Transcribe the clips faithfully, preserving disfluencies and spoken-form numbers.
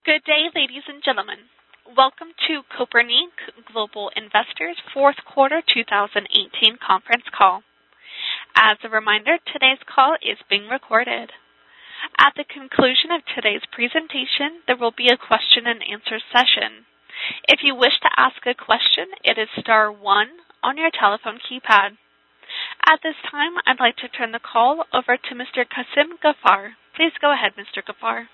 Good day, ladies and gentlemen. Welcome to Copernic Global Investors fourth quarter two thousand eighteen conference call. As a reminder, today's call is being recorded. At the conclusion of today's presentation, there will be a question and answer session. If you wish to ask a question, it is star one on your telephone keypad. At this time, I'd like to turn the call over to Mister Kasim Ghaffar. Please go ahead, Mister Ghaffar.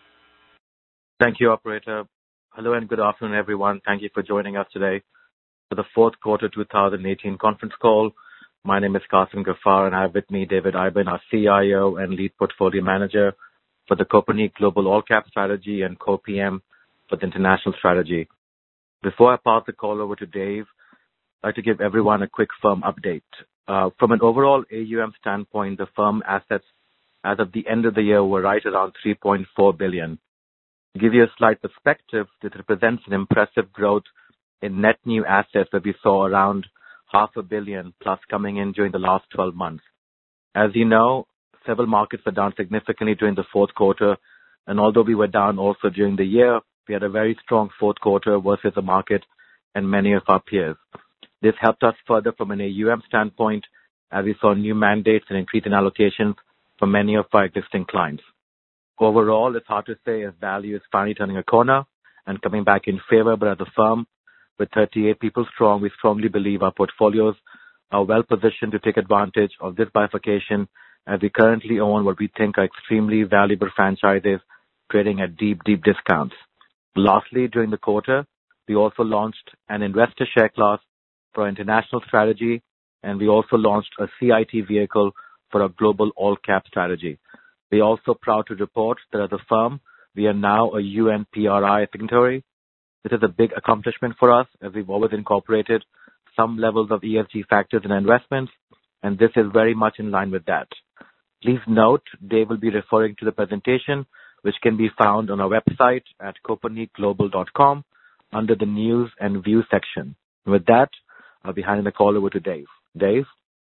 Thank you, operator. Hello and good afternoon, everyone. Thank you for joining us today for the fourth quarter two thousand eighteen conference call. My name is Kasim Ghaffar, and I have with me David Iben, our C I O and lead portfolio manager for the Copernic Global All Cap Strategy and co-P M for the international strategy. Before I pass the call over to Dave, I'd like to give everyone a quick firm update. Uh, from an overall A U M standpoint, the firm assets as of the end of the year were right around three point four billion dollars. To give you a slight perspective, this represents an impressive growth in net new assets that we saw around half a billion plus coming in during the last twelve months. As you know, several markets were down significantly during the fourth quarter, and although we were down also during the year, we had a very strong fourth quarter versus the market and many of our peers. This helped us further from an A U M standpoint as we saw new mandates and increase in allocations for many of our existing clients. Overall, it's hard to say if value is finally turning a corner and coming back in favor, but as a firm with thirty-eight people strong, we strongly believe our portfolios are well positioned to take advantage of this bifurcation as we currently own what we think are extremely valuable franchises trading at deep, deep discounts. Lastly, during the quarter, we also launched an investor share class for our international strategy, and we also launched a C I T vehicle for our global all-cap strategy. We are also proud to report that as a firm, we are now a U N P R I signatory. This is a big accomplishment for us as we've always incorporated some levels of E S G factors in our investments, and this is very much in line with that. Please note, Dave will be referring to the presentation, which can be found on our website at copernic global dot com under the News and View section. With that, I'll be handing the call over to Dave. Dave?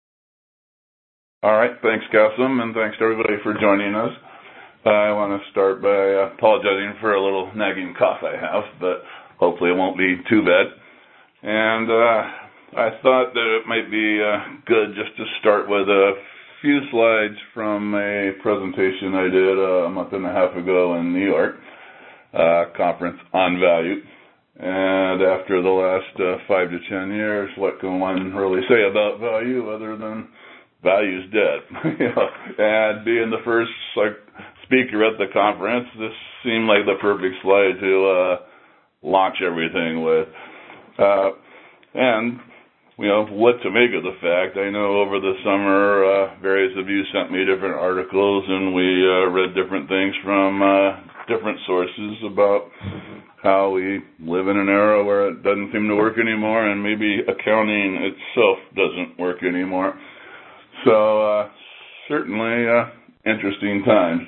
All right. Thanks, Kasim, and thanks to everybody for joining us. I want to start by uh, apologizing for a little nagging cough I have, but hopefully it won't be too bad. And uh, I thought that it might be uh, good just to start with a few slides from a presentation I did uh, a month and a half ago in New York, uh, conference on value. And after the last uh, five to ten years, what can one really say about value other than value's dead? You know, and being the first like speaker at the conference, this seemed like the perfect slide to uh, launch everything with. Uh, and, you know, what to make of the fact. I know over the summer, uh, various of you sent me different articles, and we uh, read different things from uh, different sources about how we live in an era where it doesn't seem to work anymore, and maybe accounting itself doesn't work anymore. So, uh, certainly, uh, interesting times.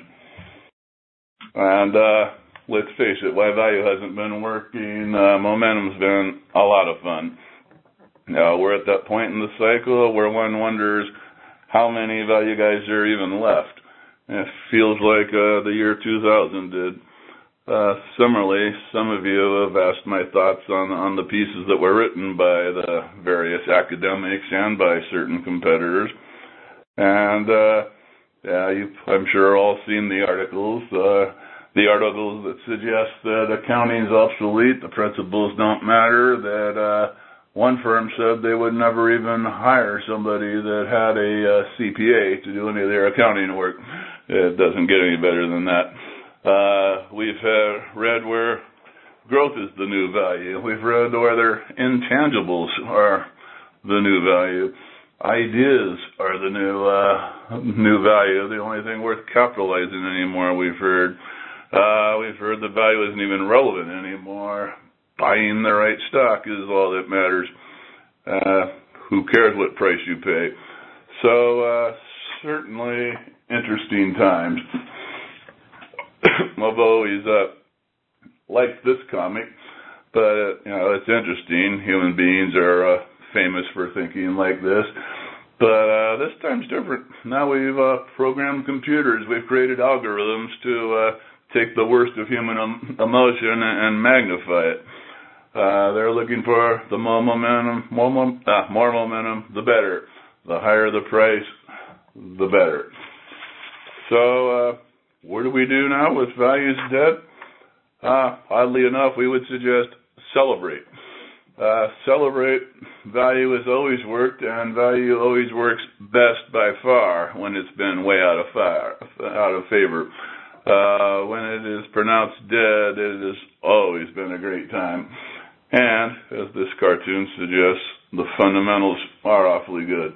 And, uh, let's face it, why value hasn't been working, uh, momentum's been a lot of fun. Now, we're at that point in the cycle where one wonders how many value guys are even left. It feels like, uh, the year two thousand did. Uh, similarly, some of you have asked my thoughts on, on the pieces that were written by the various academics and by certain competitors. And, uh, yeah, you've, I'm sure, all seen the articles, uh, the articles that suggest that accounting is obsolete, the principles don't matter, that, uh, one firm said they would never even hire somebody that had a uh, C P A to do any of their accounting work. It doesn't get any better than that. Uh, we've uh, read where growth is the new value. We've read whether intangibles are the new value. Ideas are the new uh, new value, the only thing worth capitalizing anymore, we've heard. Uh, we've heard the value isn't even relevant anymore. Buying the right stock is all that matters. Uh, who cares what price you pay? So, uh, certainly interesting times. I've always uh, liked this comic, but, uh, you know, it's interesting. Human beings are uh, famous for thinking like this. But uh, this time's different. Now we've uh, programmed computers. We've created algorithms to uh, take the worst of human em- emotion and, and magnify it. Uh, they're looking for the more momentum, more, mom- uh, more momentum, the better. The higher the price, the better. So, uh, what do we do now with values dead? Uh, oddly enough, we would suggest celebrate. Uh, celebrate. Value has always worked, and value always works best by far when it's been way out of fire, out of favor. Uh, when it is pronounced dead, it has always been a great time. And, as this cartoon suggests, the fundamentals are awfully good.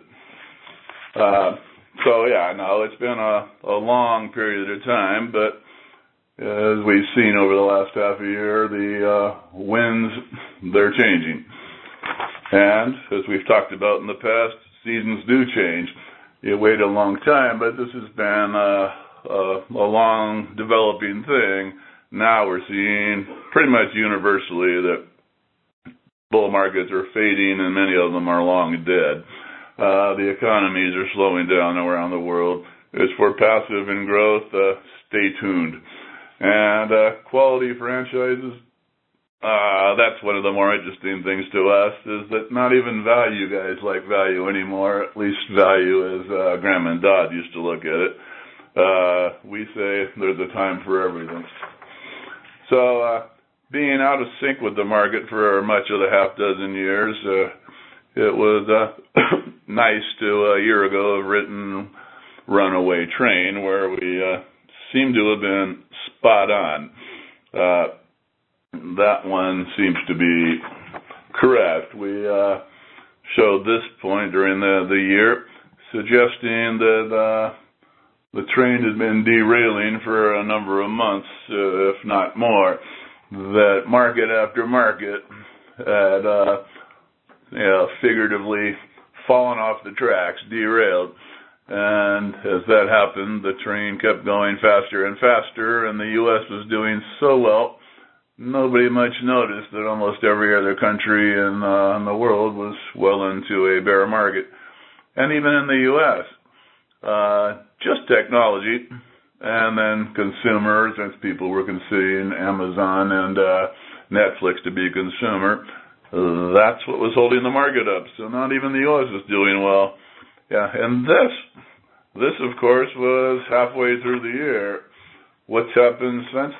Uh, so, yeah, no, it's been a, a long period of time, but as we've seen over the last half a year, the uh, winds, they're changing. And, as we've talked about in the past, seasons do change. You wait a long time, but this has been uh, a, a long developing thing. Now we're seeing pretty much universally that bull markets are fading, and many of them are long dead. Uh, the economies are slowing down around the world. As for passive and growth, uh, stay tuned. And uh, quality franchises, uh, that's one of the more interesting things to us, is that not even value guys like value anymore, at least value as uh, Graham and Dodd used to look at it. Uh, we say there's a time for everything. So, uh, being out of sync with the market for much of the half dozen years, uh, it was uh, nice to a year ago have written Runaway Train, where we uh, seem to have been spot on. Uh, that one seems to be correct. We uh, showed this point during the, the year, suggesting that uh, the train had been derailing for a number of months, uh, if not more. That market after market had, uh, you know, figuratively fallen off the tracks, derailed. And as that happened, the train kept going faster and faster, and the U S was doing so well, nobody much noticed that almost every other country in, uh, in the world was well into a bear market. And even in the U S, uh, just technology. And then consumers, since people were considering Amazon and uh, Netflix to be consumer, that's what was holding the market up. So not even the U S is doing well. Yeah, and this, this of course was halfway through the year. What's happened since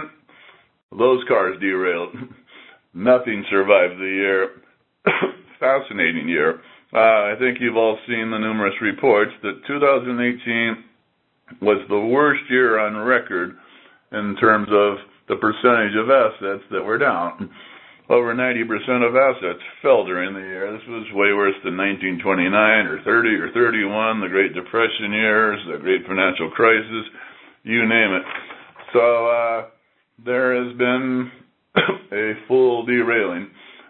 then? Those cars derailed. Nothing survived the year. Fascinating year. Uh, I think you've all seen the numerous reports that two thousand eighteen was the worst year on record in terms of the percentage of assets that were down. Over ninety percent of assets fell during the year. This was way worse than nineteen twenty-nine or thirty or thirty-one, the Great Depression years, the Great Financial Crisis, you name it. So uh, there has been a full derailing.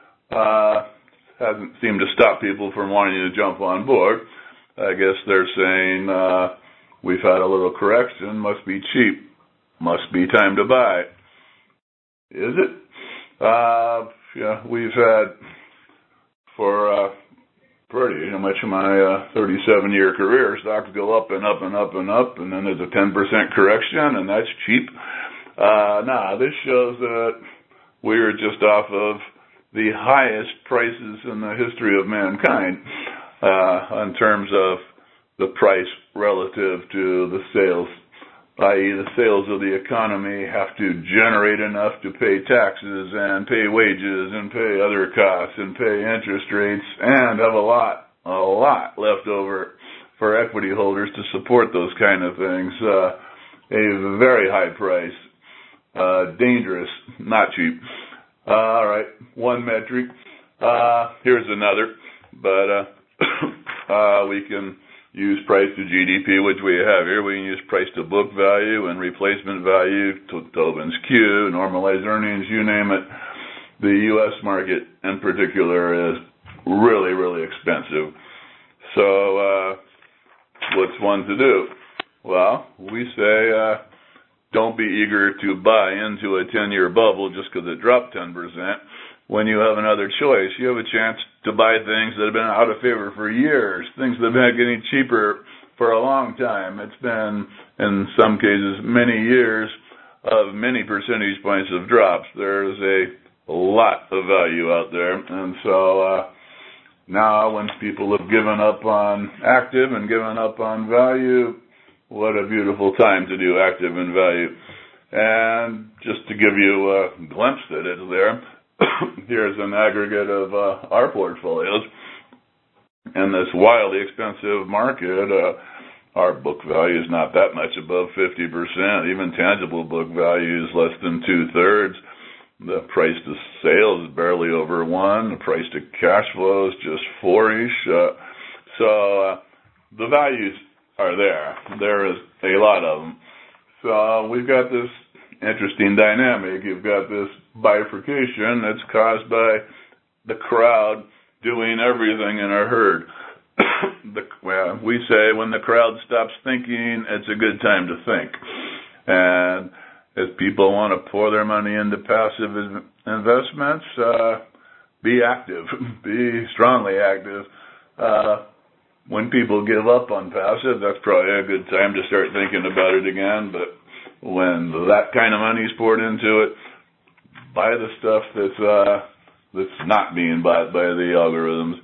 Uh, hasn't seemed to stop people from wanting to jump on board. I guess they're saying uh, we've had a little correction, must be cheap, must be time to buy. Is it? Uh, yeah, we've had for uh, pretty much of my uh, thirty-seven year career, stocks go up and up and up and up, and then there's a ten percent correction, and that's cheap. Uh, nah, this shows that we're just off of the highest prices in the history of mankind uh, in terms of the price relative to the sales, that is the sales of the economy have to generate enough to pay taxes and pay wages and pay other costs and pay interest rates and have a lot, a lot left over for equity holders to support those kind of things. Uh, a very high price, uh, dangerous, not cheap. Uh, all right, one metric. Uh, here's another, but uh, uh, we can use price to G D P, which we have here. We can use price to book value and replacement value, to Tobin's Q, normalized earnings, you name it. The U S market in particular is really, really expensive. So uh, what's one to do? Well, we say uh, don't be eager to buy into a ten-year bubble just because it dropped ten percent. When you have another choice, you have a chance to buy things that have been out of favor for years, things that have been getting cheaper for a long time. It's been, in some cases, many years of many percentage points of drops. There's a lot of value out there. And so uh, now when people have given up on active and given up on value, what a beautiful time to do active and value. And just to give you a glimpse at it there, here's an aggregate of uh, our portfolios. In this wildly expensive market, uh, our book value is not that much above fifty percent. Even tangible book value is less than two-thirds. The price to sales is barely over one. The price to cash flow is just four-ish. Uh, so uh, the values are there. There is a lot of them. So uh, we've got this interesting dynamic. You've got this bifurcation that's caused by the crowd doing everything in a herd. the, well, we say when the crowd stops thinking, it's a good time to think. And if people want to pour their money into passive investments, uh, be active, be strongly active. Uh, when people give up on passive, that's probably a good time to start thinking about it again. But when that kind of money is poured into it, buy the stuff that's uh, that's not being bought by the algorithms.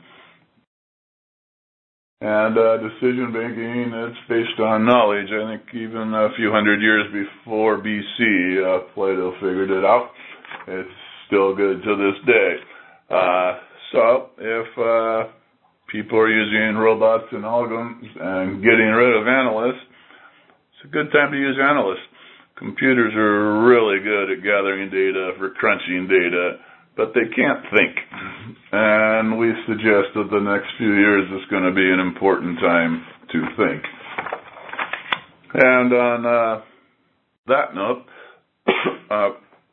And uh, decision making, it's based on knowledge. I think even a few hundred years before B C, uh, Plato figured it out. It's still good to this day. Uh, so if uh, people are using robots and algorithms and getting rid of analysts, it's a good time to use analysts. Computers are really good at gathering data for crunching data, but they can't think. And we suggest that the next few years is going to be an important time to think. And on uh, that note, uh,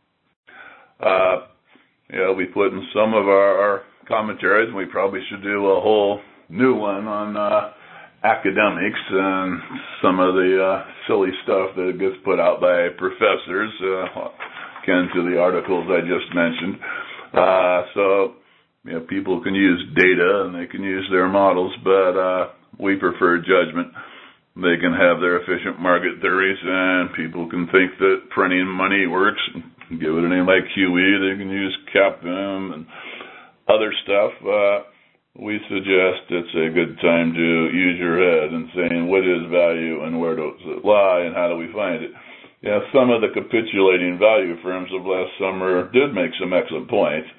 uh, yeah, we put in some of our, our commentaries, and we probably should do a whole new one on uh, academics and some of the uh, silly stuff that gets put out by professors, uh, akin to the articles I just mentioned. Uh, so, you know, people can use data and they can use their models, but uh, we prefer judgment. They can have their efficient market theories, and people can think that printing money works. Give it a name like Q E. They can use CAPM and other stuff. Uh, we suggest it's a good time to use your head and saying what is value and where does it lie and how do we find it. Yeah, some of the capitulating value firms of last summer did make some excellent points.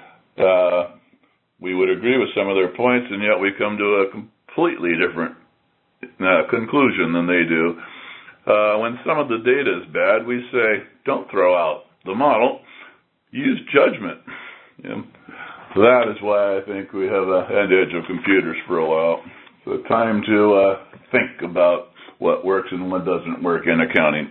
Uh, we would agree with some of their points, and yet we come to a completely different uh, conclusion than they do. Uh, when some of the data is bad, we say, don't throw out the model, use judgment. Yeah. That is why I think we have a head edge of computers for a while. It's a time to uh, think about what works and what doesn't work in accounting.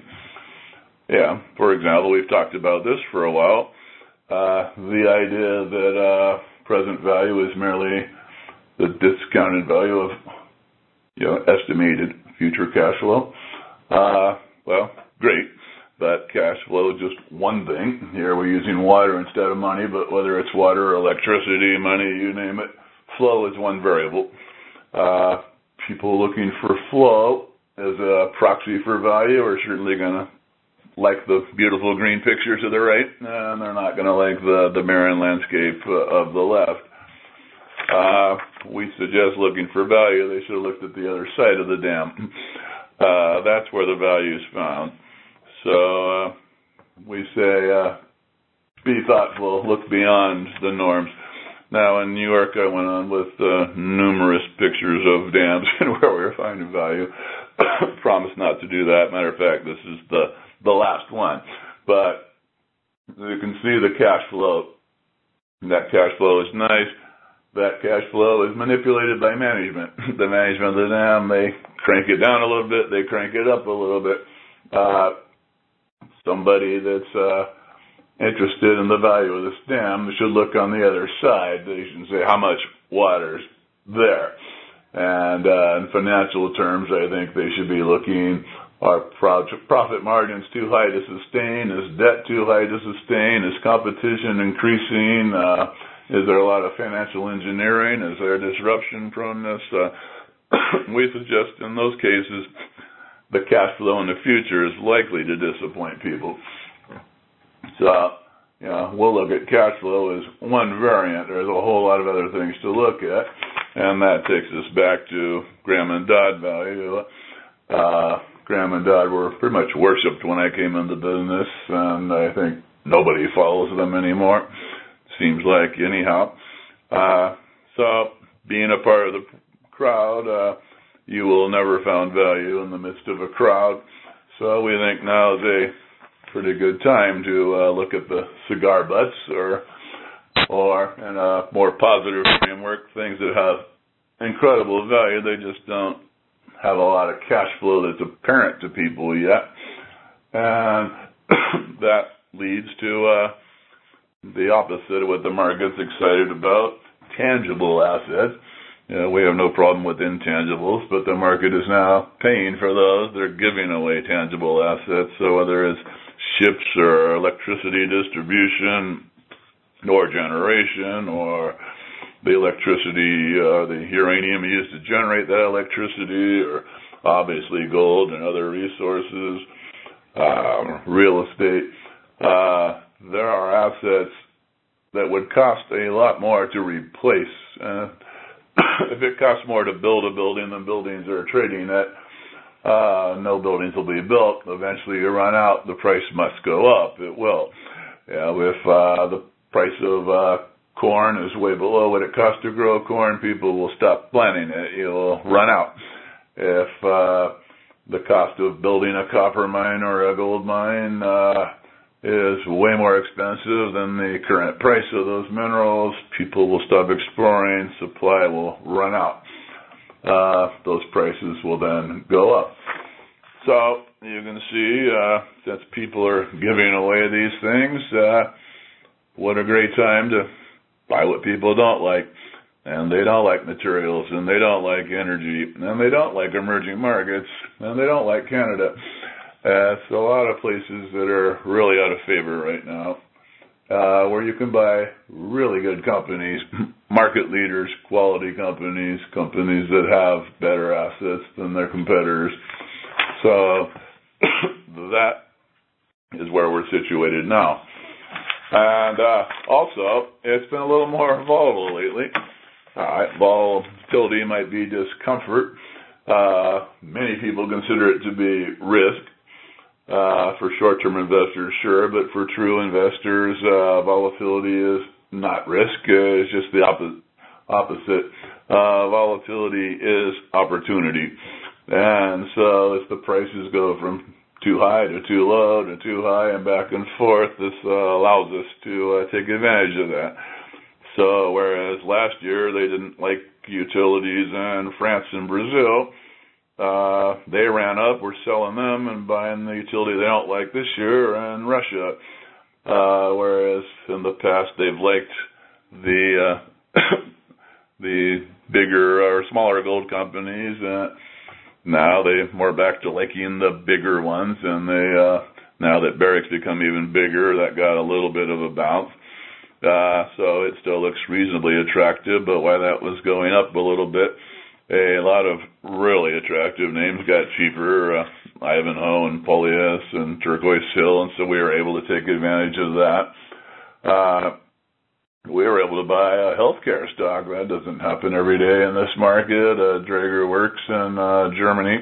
Yeah, for example, we've talked about this for a while. Uh, the idea that uh, present value is merely the discounted value of, you know, estimated future cash flow. Uh, well, great, but cash flow is just one thing. Here we're using water instead of money, but whether it's water, electricity, money, you name it, flow is one variable. Uh, people looking for flow as a proxy for value are certainly going to like the beautiful green picture to the right, and they're not going to like the, the barren landscape of the left. Uh, we suggest looking for value. They should have looked at the other side of the dam. Uh, that's where the value is found. So uh, we say uh, be thoughtful, look beyond the norms. Now in New York, I went on with uh, numerous pictures of dams and where we were finding value. Promise not to do that. Matter of fact, this is the the last one. But you can see the cash flow. That cash flow is nice. That cash flow is manipulated by management. The management of the dam, they crank it down a little bit, they crank it up a little bit. Uh, somebody that's uh, interested in the value of this dam should look on the other side. They should say how much water's there. And uh, in financial terms, I think they should be looking, are profit margins too high to sustain? Is debt too high to sustain? Is competition increasing? Uh, is there a lot of financial engineering? Is there disruption from this? Uh, we suggest in those cases the cash flow in the future is likely to disappoint people. So, you know, we'll look at cash flow as one variant. There's a whole lot of other things to look at, and that takes us back to Graham and Dodd value. Uh, Graham and Dodd were pretty much worshipped when I came into business, and I think nobody follows them anymore. Seems like, anyhow. Uh, so, being a part of the crowd, uh, you will never find value in the midst of a crowd. So we think now is a pretty good time to uh, look at the cigar butts, or, or in a more positive framework, things that have incredible value. They just don't have a lot of cash flow that's apparent to people yet. And that leads to uh, the opposite of what the market's excited about, tangible assets. You know, we have no problem with intangibles, but the market is now paying for those. They're giving away tangible assets. So whether it's ships or electricity distribution or generation or the electricity, uh, the uranium used to generate that electricity, or obviously gold and other resources, um, real estate. Uh, there are assets that would cost a lot more to replace. Uh, if it costs more to build a building than buildings are trading at, uh, no buildings will be built. Eventually you run out, the price must go up. It will. Yeah, if uh, the price of uh, corn is way below what it costs to grow corn, people will stop planting it. It will run out. If uh, the cost of building a copper mine or a gold mine uh, is way more expensive than the current price of those minerals, people will stop exploring, supply will run out. Uh, those prices will then go up. So you can see, uh, since people are giving away these things, uh, what a great time to buy what people don't like. And they don't like materials, and they don't like energy, and they don't like emerging markets, and they don't like Canada. Uh, it's a lot of places that are really out of favor right now, uh, where you can buy really good companies, market leaders, quality companies, companies that have better assets than their competitors. So that is where we're situated now. And uh, also, it's been a little more volatile lately. All right, volatility might be discomfort. Uh, many people consider it to be risk. Uh, for short-term investors, sure, but for true investors, uh, volatility is not risk. Uh, it's just the opposite. opposite. Uh, volatility is opportunity. And so if the prices go from too high to too low to too high and back and forth, this uh, allows us to uh, take advantage of that. So whereas last year they didn't like utilities in France and Brazil, uh, they ran up, we're selling them and buying the utility they don't like this year in Russia. Uh, whereas in the past they've liked the uh, the bigger or smaller gold companies. Uh, now they're more back to liking the bigger ones, and they uh, now that Barrick's become even bigger, that got a little bit of a bounce. Uh, so it still looks reasonably attractive, but while that was going up a little bit, a lot of really attractive names got cheaper, uh, Ivanhoe and Polyus and Turquoise Hill, and so we were able to take advantage of that. Uh, we were able to buy a healthcare stock. That doesn't happen every day in this market. Uh, Draeger Works in uh, Germany.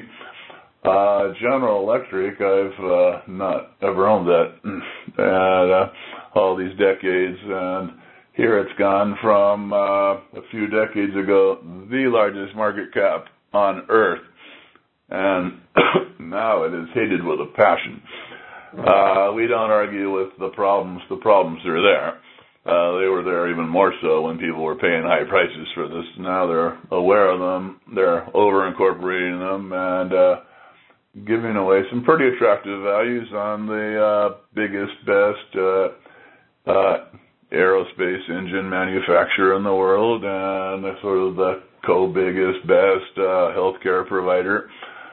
Uh, General Electric, I've uh, not ever owned that and, uh, all these decades, and here it's gone from uh, a few decades ago, the largest market cap on Earth, and now it is hated with a passion. Uh, we don't argue with the problems. The problems are there. Uh, they were there even more so when people were paying high prices for this. Now they're aware of them. They're over-incorporating them and uh, giving away some pretty attractive values on the uh, biggest, best uh, uh, aerospace engine manufacturer in the world and sort of the co-biggest, best uh, healthcare provider.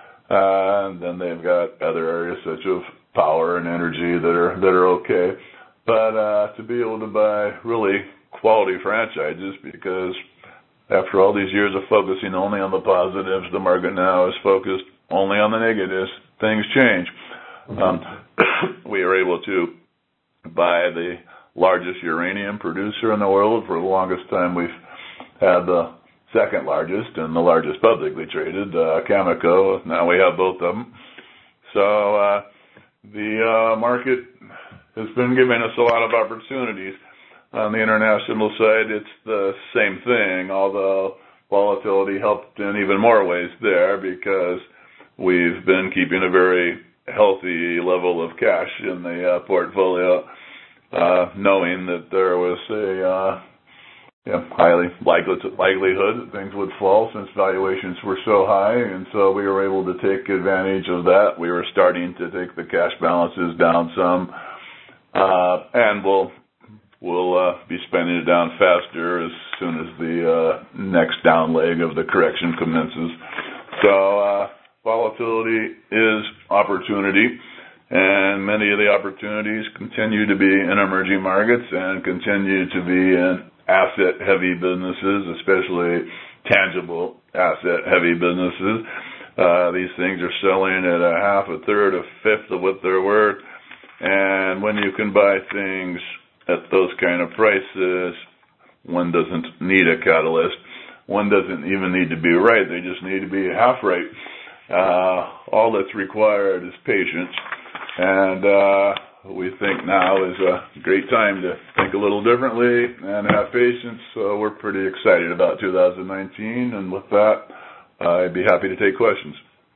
Uh, and then they've got other areas such as power and energy that are that are okay. But uh, to be able to buy really quality franchises, because after all these years of focusing only on the positives, the market now is focused only on the negatives things change. Um, we are able to buy the largest uranium producer in the world. For the longest time, we've had the second largest and the largest publicly traded, uh, Cameco. Now we have both of them. So uh, the uh, market has been giving us a lot of opportunities. On the international side, it's the same thing, although volatility helped in even more ways there because we've been keeping a very healthy level of cash in the uh, portfolio, uh, knowing that there was a uh, yeah, highly likely likelihood that things would fall since valuations were so high, and so we were able to take advantage of that. We were starting to take the cash balances down some, uh, and we'll we'll uh, be spending it down faster as soon as the uh, next down leg of the correction commences. So uh, volatility is opportunity, and many of the opportunities continue to be in emerging markets and continue to be in asset-heavy businesses, especially tangible asset-heavy businesses. Uh, these things are selling at a half, a third, a fifth of what they're worth. And when you can buy things at those kind of prices, one doesn't need a catalyst. One doesn't even need to be right. They just need to be half right. Uh, all that's required is patience. And uh, we think now is a great time to think a little differently and have patience. So we're pretty excited about two thousand nineteen. And with that, I'd be happy to take questions.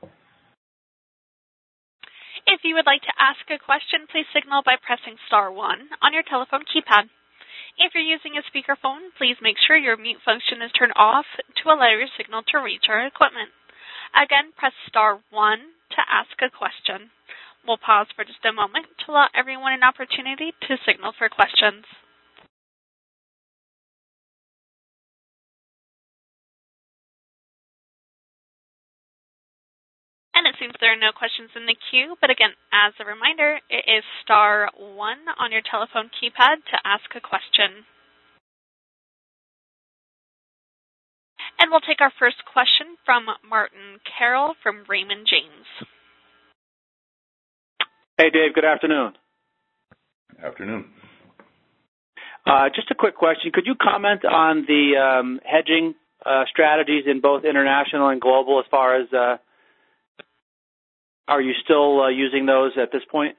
If you would like to ask a question, please signal by pressing star one on your telephone keypad. If you're using a speakerphone, please make sure your mute function is turned off to allow your signal to reach our equipment. Again, press star one to ask a question. We'll pause for just a moment to allow everyone an opportunity to signal for questions. And it seems there are no questions in the queue, but again, as a reminder, it is star one on your telephone keypad to ask a question. And we'll take our first question from Martin Carroll from Raymond James. Hey, Dave. Good afternoon. Afternoon. Uh, just a quick question. Could you comment on the um, hedging uh, strategies in both international and global as far as uh, are you still uh, using those at this point?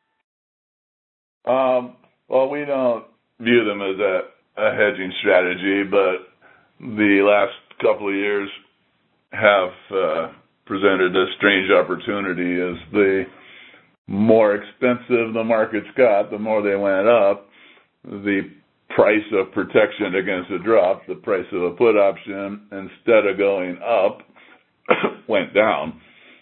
Um, well, we don't view them as a, a hedging strategy, but the last couple of years have uh, presented a strange opportunity. As the more expensive the markets got, the more they went up. The price of protection against a drop, the price of a put option, instead of going up, went down.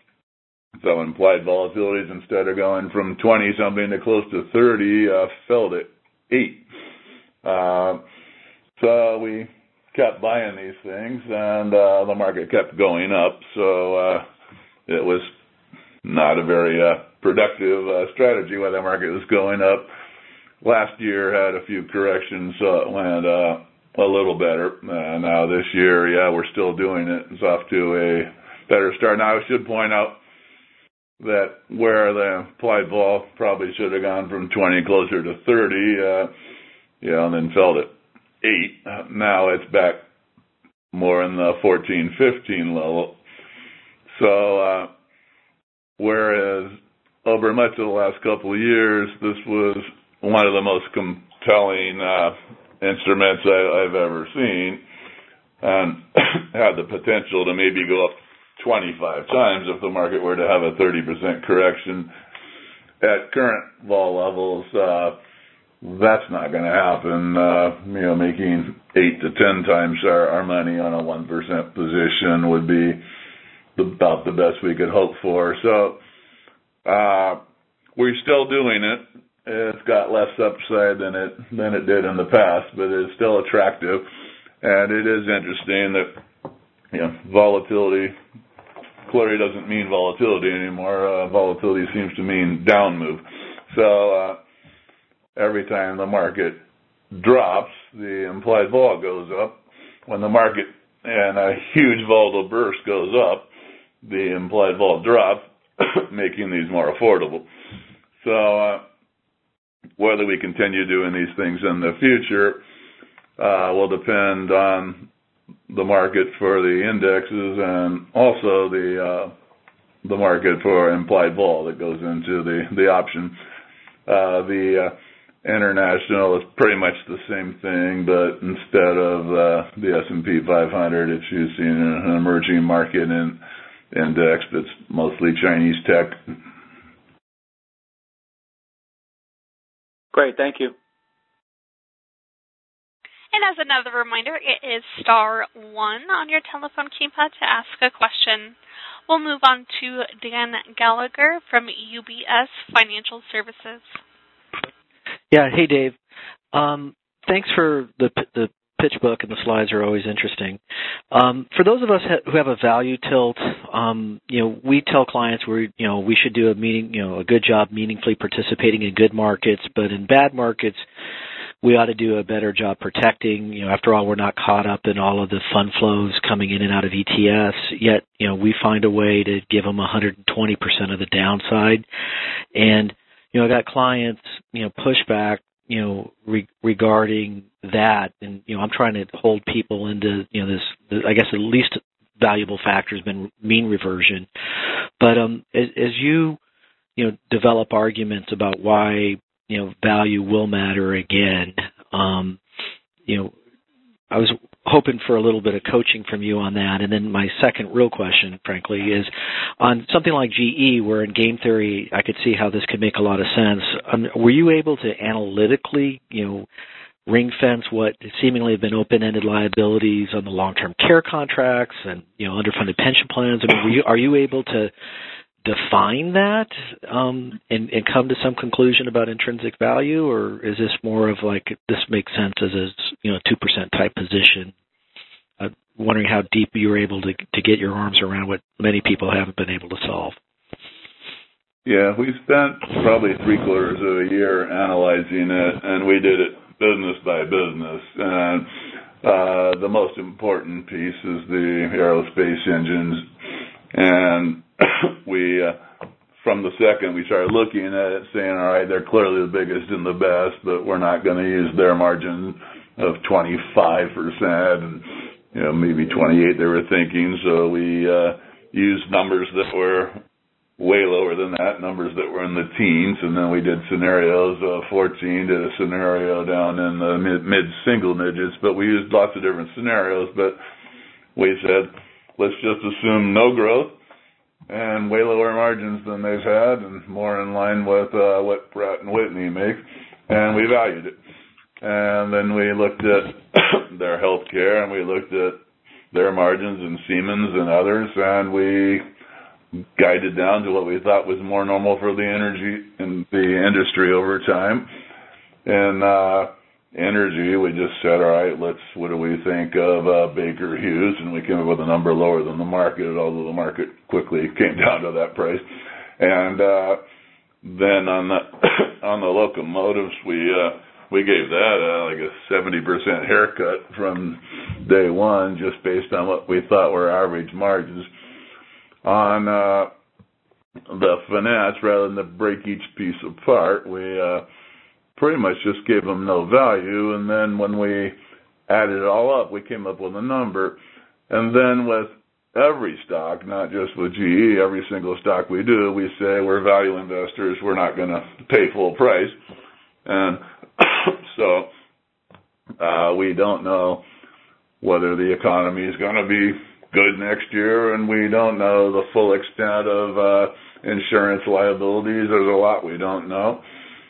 So implied volatilities, instead of going from twenty-something to close to thirty, uh, fell to eight. Uh, so we kept buying these things, and uh, the market kept going up. So uh, it was not a very uh, productive uh, strategy while the market was going up. Last year had a few corrections, so it went uh, a little better. Uh, now this year, yeah, we're still doing it. It's off to a better start. Now I should point out that where the implied vol probably should have gone from twenty closer to thirty, uh, yeah, and then fell to eight. Uh, now it's back more in the fourteen, fifteen level. So, uh, whereas over much of the last couple of years, this was one of the most compelling uh, instruments I, I've ever seen, and had the potential to maybe go up twenty-five times if the market were to have a thirty percent correction. At current vol levels, uh, that's not going to happen. Uh, you know, making eight to ten times our, our money on a one percent position would be the, about the best we could hope for. So uh, we're still doing it. It's got less upside than it than it did in the past, but it's still attractive, and it is interesting that, you know, volatility clearly doesn't mean volatility anymore. Uh, volatility seems to mean down move. So uh, every time the market drops, the implied vol goes up. When the market and a huge volatile burst goes up, the implied vol dropped, making these more affordable. So uh, whether we continue doing these things in the future uh, will depend on the market for the indexes and also the uh, the market for implied vol that goes into the the option. Uh, the uh, international is pretty much the same thing, but instead of uh, the S and P five hundred, it's using an emerging market in, index that's mostly Chinese tech. Great, thank you. And as another reminder, it is star one on your telephone keypad to ask a question. We'll move on to Dan Gallagher from U B S Financial Services. Yeah, hey, Dave. Um, thanks for the the pitch book, and the slides are always interesting. Um, for those of us who have a value tilt, um, you know, we tell clients we you know we should do a meaning you know a good job meaningfully participating in good markets, but in bad markets, we ought to do a better job protecting. You know, after all, we're not caught up in all of the fund flows coming in and out of E T Fs. Yet, you know, we find a way to give them one hundred twenty percent of the downside. And, you know, I got clients, you know, pushback, you know, re- regarding that. And, you know, I'm trying to hold people into, you know, this, I guess the least valuable factor has been mean reversion. But um, as, as you, you know, develop arguments about why, you know, value will matter again. Um, you know, I was hoping for a little bit of coaching from you on that. And then my second real question, frankly, is on something like G E, where in game theory I could see how this could make a lot of sense. Um, were you able to analytically, you know, ring fence what seemingly have been open-ended liabilities on the long-term care contracts and, you know, underfunded pension plans? I mean, were you, are you able to define that um, and, and come to some conclusion about intrinsic value, or is this more of like this makes sense as a you know two percent type position? I'm wondering how deep you were able to to get your arms around what many people haven't been able to solve. Yeah, we spent probably three quarters of a year analyzing it, and we did it business by business. And uh, the most important piece is the aerospace engines, and we, uh, from the second we started looking at it, saying, all right, they're clearly the biggest and the best, but we're not going to use their margin of twenty-five percent and, you know, maybe twenty-eight they were thinking. So we uh, used numbers that were way lower than that, numbers that were in the teens, and then we did scenarios of fourteen, did a scenario down in the mid, mid-single digits, but we used lots of different scenarios. But we said, let's just assume no growth and way lower margins than they've had and more in line with uh, what Pratt and Whitney make, and we valued it. And then we looked at their health care, and we looked at their margins and Siemens and others, and we guided down to what we thought was more normal for the energy in the industry over time. And uh, energy, we just said, all right, let's, what do we think of uh, Baker Hughes? And we came up with a number lower than the market, although the market quickly came down to that price. And uh, then on the on the locomotives, we uh, we gave that uh, like a seventy percent haircut from day one, just based on what we thought were average margins. On uh, the finance, rather than to break each piece apart, we uh, pretty much just gave them no value, and then when we added it all up, we came up with a number. And then with every stock, not just with G E, every single stock we do, we say we're value investors, we're not going to pay full price. And so uh, we don't know whether the economy is going to be good next year, and we don't know the full extent of uh, insurance liabilities. There's a lot we don't know.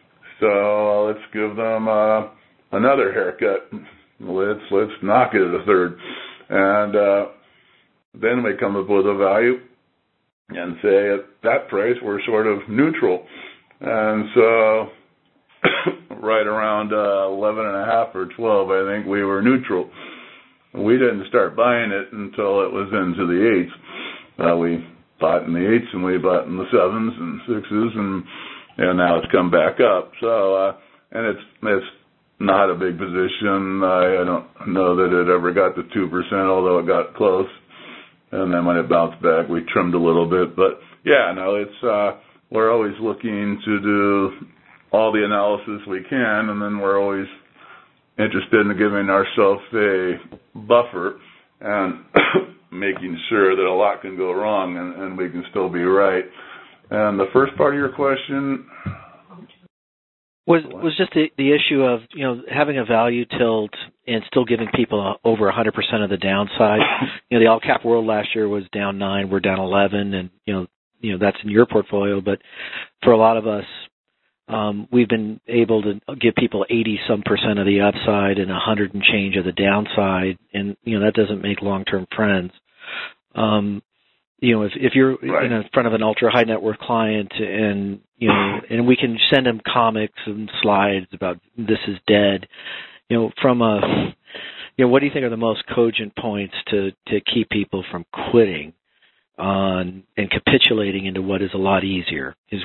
So let's give them uh, another haircut. Let's let's knock it at a third. And uh, then we come up with a value and say at that price we're sort of neutral. And so right around uh, eleven and a half or twelve, I think we were neutral. We didn't start buying it until it was into the eights. Uh, we bought in the eights, and we bought in the sevens and sixes, and and now it's come back up. So, uh, and it's it's not a big position. I, I don't know that it ever got to two percent, although it got close. and then when it bounced back, we trimmed a little bit. But yeah, no, it's uh, we're always looking to do all the analysis we can, and then we're always interested in giving ourselves a buffer and making sure that a lot can go wrong and, and we can still be right. And the first part of your question was was just the, the issue of, you know, having a value tilt and still giving people over one hundred percent of the downside. You know, the all cap world last year was down nine, we're down eleven, and you know, you know that's in your portfolio. But for a lot of us, um, we've been able to give people eighty some percent of the upside and one hundred and change of the downside, and you know that doesn't make long term friends. Um, You know, if if you're right. in front of an ultra high net worth client, and you know, and we can send them comics and slides about this is dead. You know, from a, you know, what do you think are the most cogent points to to keep people from quitting on and capitulating into what is a lot easier? Is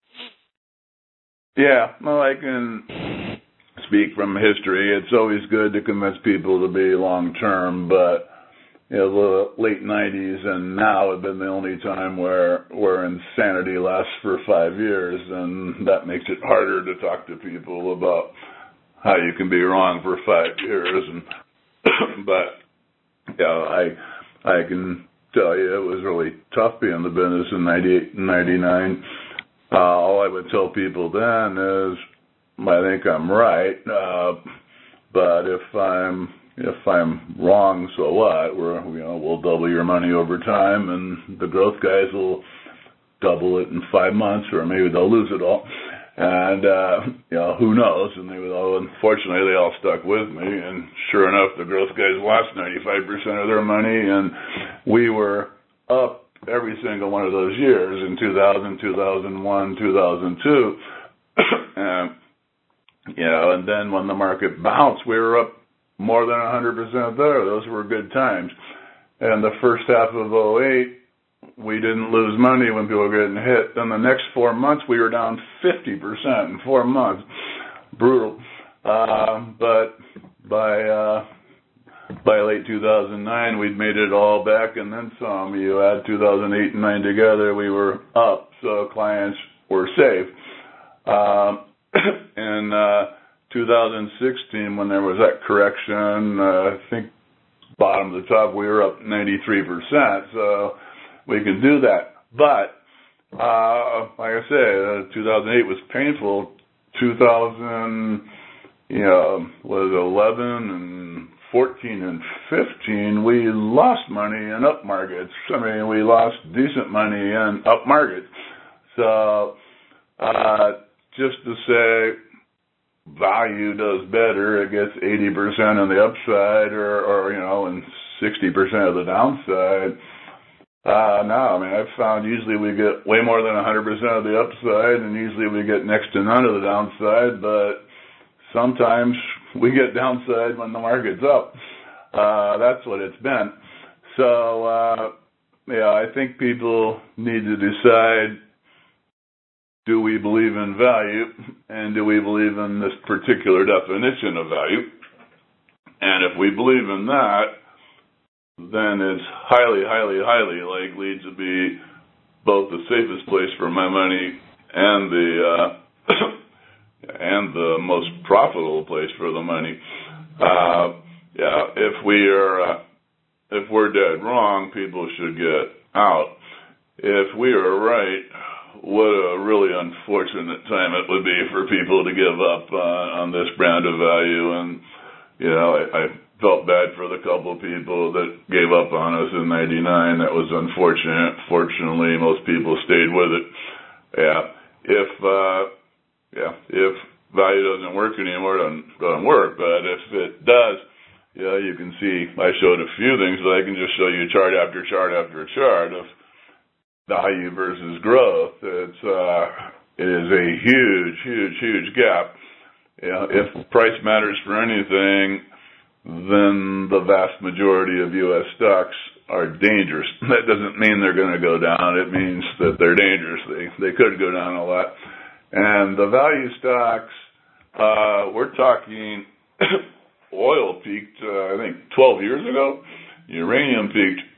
yeah, well, I can speak from history. It's always good to convince people to be long term, but you know, the late nineties and now have been the only time where where insanity lasts for five years, and that makes it harder to talk to people about how you can be wrong for five years. And but yeah, I I can tell you it was really tough being in the business in ninety-eight and ninety-nine. Uh, all I would tell people then is, I think I'm right, uh, but if I'm If I'm wrong, so what? We're, you know, we'll double your money over time, and the growth guys will double it in five months, or maybe they'll lose it all. And, uh, you know, who knows? And they would all, unfortunately, they all stuck with me. And sure enough, the growth guys lost ninety-five percent of their money, and we were up every single one of those years in two thousand, two thousand one, two thousand two. and, you know, and then when the market bounced, we were up more than one hundred percent there. Those were good times. And the first half of oh eight, we didn't lose money when people were getting hit. Then the next four months, we were down fifty percent in four months. Brutal. Uh, but by uh, by late two thousand nine, we'd made it all back and then some. You add two thousand eight and nine together, we were up, so clients were safe. Um, and uh, two thousand sixteen, when there was that correction, uh, I think bottom to top, we were up ninety-three percent, so we can do that. But, uh, like I said, uh, two thousand eight was painful. two thousand, you know, was eleven and fourteen and fifteen, we lost money in up markets. I mean, we lost decent money in up markets. So, uh, just to say, value does better, it gets eighty percent on the upside or, or you know, and sixty percent of the downside. Uh, no, I mean, I've found usually we get way more than one hundred percent of the upside, and usually we get next to none of the downside, but sometimes we get downside when the market's up. Uh, that's what it's been. So, uh, yeah, I think people need to decide, do we believe in value, and do we believe in this particular definition of value? And if we believe in that, then it's highly, highly, highly likely to be both the safest place for my money and the uh, and the most profitable place for the money. Uh, yeah, if we are uh, if we're dead wrong, people should get out. If we are right, what a really unfortunate time it would be for people to give up uh, on this brand of value. And, you know, I, I felt bad for the couple of people that gave up on us in ninety-nine. That was unfortunate. Fortunately, most people stayed with it. Yeah. If, uh, yeah, if value doesn't work anymore, it doesn't, doesn't work. But if it does, yeah, you can see I showed a few things, but I can just show you chart after chart after chart of value versus growth. It's uh, it is a huge, huge, huge gap. You know, if price matters for anything, then the vast majority of U S stocks are dangerous. That doesn't mean they're going to go down. It means that they're dangerous. They they could go down a lot. And the value stocks, uh, we're talking, oil peaked, uh, I think, twelve years ago. Uranium peaked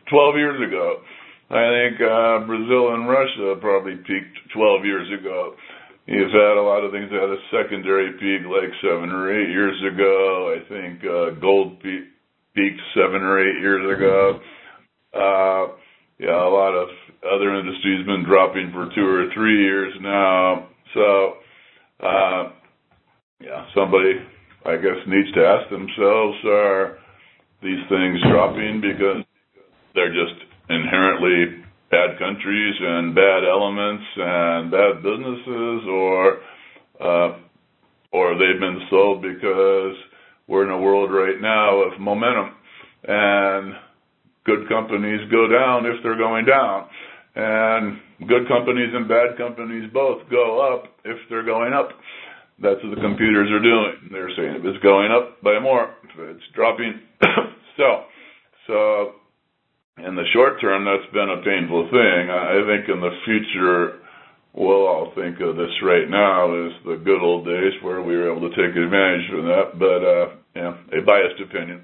twelve years ago. I think uh, Brazil and Russia probably peaked twelve years ago. You've had a lot of things that had a secondary peak like seven or eight years ago. I think uh, gold pe- peaked seven or eight years ago. Uh, yeah, a lot of other industries been dropping for two or three years now. So, uh, yeah, somebody, I guess, needs to ask themselves, are these things dropping because they're just inherently bad countries and bad elements and bad businesses, or uh, or they've been sold because we're in a world right now of momentum, and good companies go down if they're going down, and good companies and bad companies both go up if they're going up. That's what the computers are doing. They're saying if it's going up, buy more. If it's dropping, sell. So in the short term, that's been a painful thing. I think in the future, we'll all think of this right now as the good old days where we were able to take advantage of that. But, uh, yeah, a biased opinion.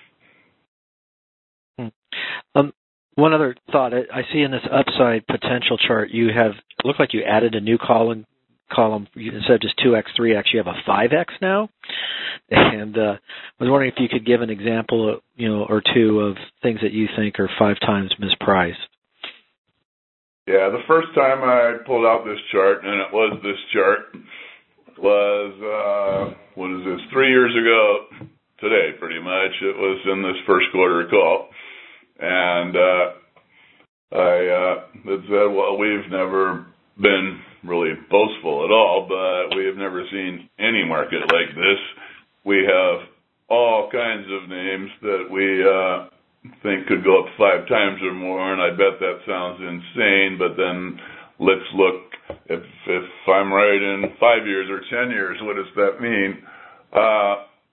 Um, one other thought. I see in this upside potential chart, you have, it looked like you added a new column. column instead of just two X, three X, you have a five X now. And uh, I was wondering if you could give an example, of, you know, or two of things that you think are five times mispriced. Yeah, the first time I pulled out this chart, and it was this chart, was, uh, what is this, three years ago today, pretty much. It was in this first quarter call. And uh, I uh, had said, well, we've never been really boastful at all, but we have never seen any market like this. We have all kinds of names that we uh, think could go up five times or more, and I bet that sounds insane, but then let's look, if, if I'm right in five years or ten years, what does that mean? Uh,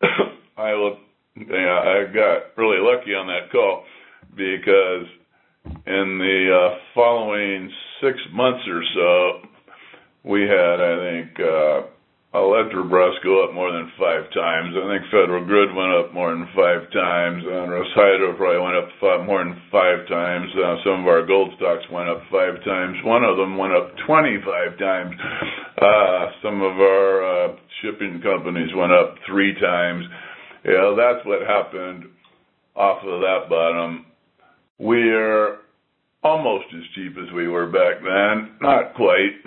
I look, yeah, I got really lucky on that call, because in the uh, following six months or so, we had, I think, uh, Electrobras go up more than five times. I think Federal Grid went up more than five times. And Rosado probably went up five, more than five times. Uh, some of our gold stocks went up five times. One of them went up twenty-five times. Uh, some of our uh, shipping companies went up three times. You know, that's what happened off of that bottom. We are almost as cheap as we were back then. Not quite.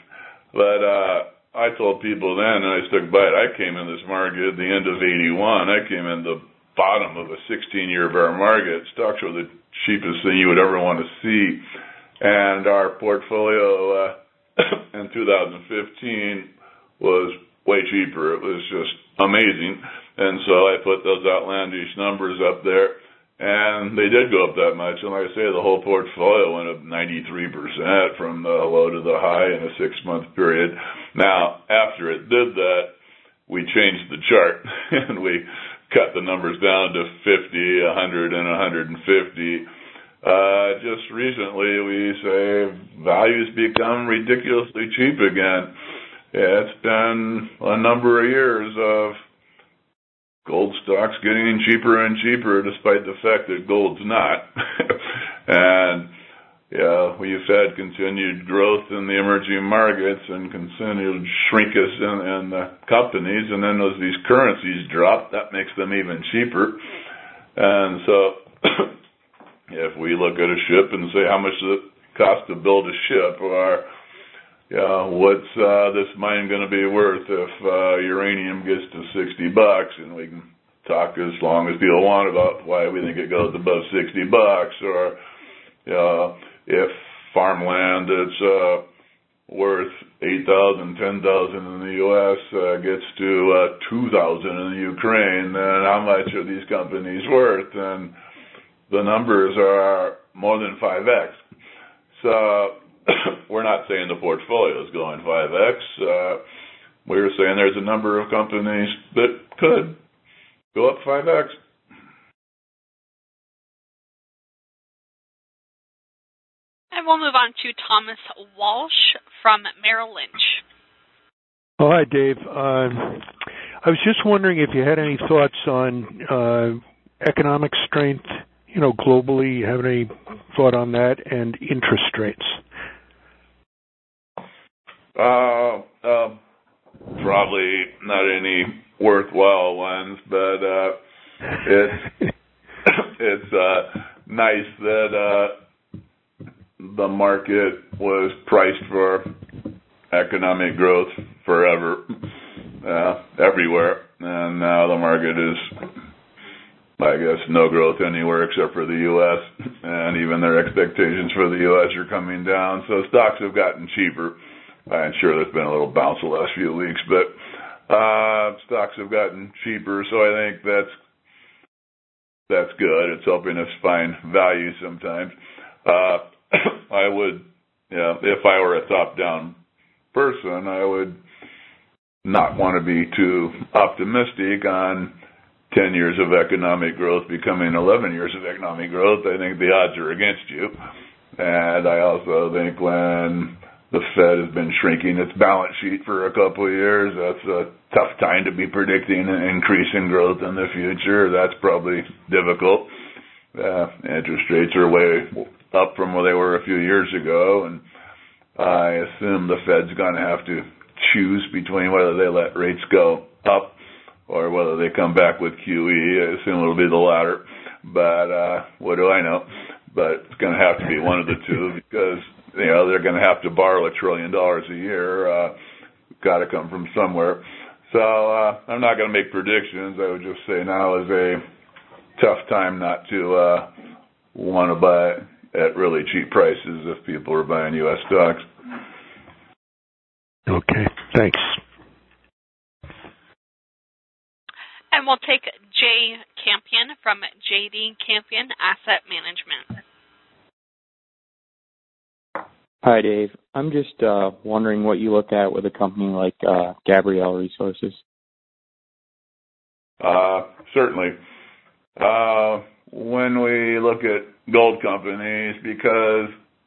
But uh, I told people then, and I stuck by it, I came in this market at the end of eighty-one. I came in the bottom of a sixteen-year bear market. Stocks were the cheapest thing you would ever want to see. And our portfolio uh, in two thousand fifteen was way cheaper. It was just amazing. And so I put those outlandish numbers up there. And they did go up that much. And like I say, the whole portfolio went up ninety-three percent from the low to the high in a six-month period. Now, after it did that, we changed the chart, and we cut the numbers down to fifty, one hundred, and one hundred fifty. Uh, just recently, we say values become ridiculously cheap again. Yeah, it's been a number of years of gold stocks getting cheaper and cheaper, despite the fact that gold's not. And yeah, we've had continued growth in the emerging markets and continued shrinkage in, in the companies, and then as these currencies drop, that makes them even cheaper. And so if we look at a ship and say how much does it cost to build a ship, or yeah, what's uh, this mine going to be worth if uh, uranium gets to sixty bucks? And we can talk as long as people want about why we think it goes above sixty bucks, or uh, if farmland that's uh, worth eight thousand, ten thousand in the U S uh, gets to uh, two thousand in the Ukraine, then how much are these companies worth? And the numbers are more than five X. So we're not saying the portfolio is going five X. Uh, we're saying there's a number of companies that could go up five X. And we'll move on to Thomas Walsh from Merrill Lynch. Oh, hi, Dave. Uh, I was just wondering if you had any thoughts on uh, economic strength you know, globally? You have any thought on that? And interest rates? Uh, uh, probably not any worthwhile ones, but uh, it's it's uh, nice that uh, the market was priced for economic growth forever, uh, everywhere, and now the market is, I guess, no growth anywhere except for the U S, and even their expectations for the U S are coming down. So stocks have gotten cheaper. I'm sure there's been a little bounce the last few weeks, but uh, stocks have gotten cheaper. So I think that's that's good. It's helping us find value sometimes. Uh, I would, yeah, if I were a top-down person, I would not want to be too optimistic on ten years of economic growth becoming eleven years of economic growth. I think the odds are against you. And I also think when the Fed has been shrinking its balance sheet for a couple of years, that's a tough time to be predicting an increase in growth in the future. That's probably difficult. Uh, interest rates are way up from where they were a few years ago, and I assume the Fed's going to have to choose between whether they let rates go up or whether they come back with Q E. I assume it'll be the latter, but uh, what do I know? But it's going to have to be one of the two because, you know, they're going to have to borrow a trillion dollars a year. Uh, got to come from somewhere. So uh, I'm not going to make predictions. I would just say now is a tough time not to uh, want to buy at really cheap prices if people are buying U S stocks. Okay, thanks. And we'll take Jay Campion from J D Campion Asset Management. Hi, Dave. I'm just uh, wondering what you look at with a company like uh, Gabrielle Resources. Uh, certainly. Uh, when we look at gold companies, because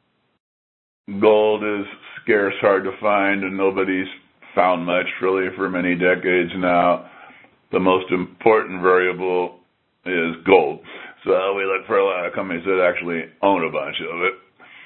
gold is scarce, hard to find, and nobody's found much really for many decades now, the most important variable is gold. So we look for a lot of companies that actually own a bunch of it.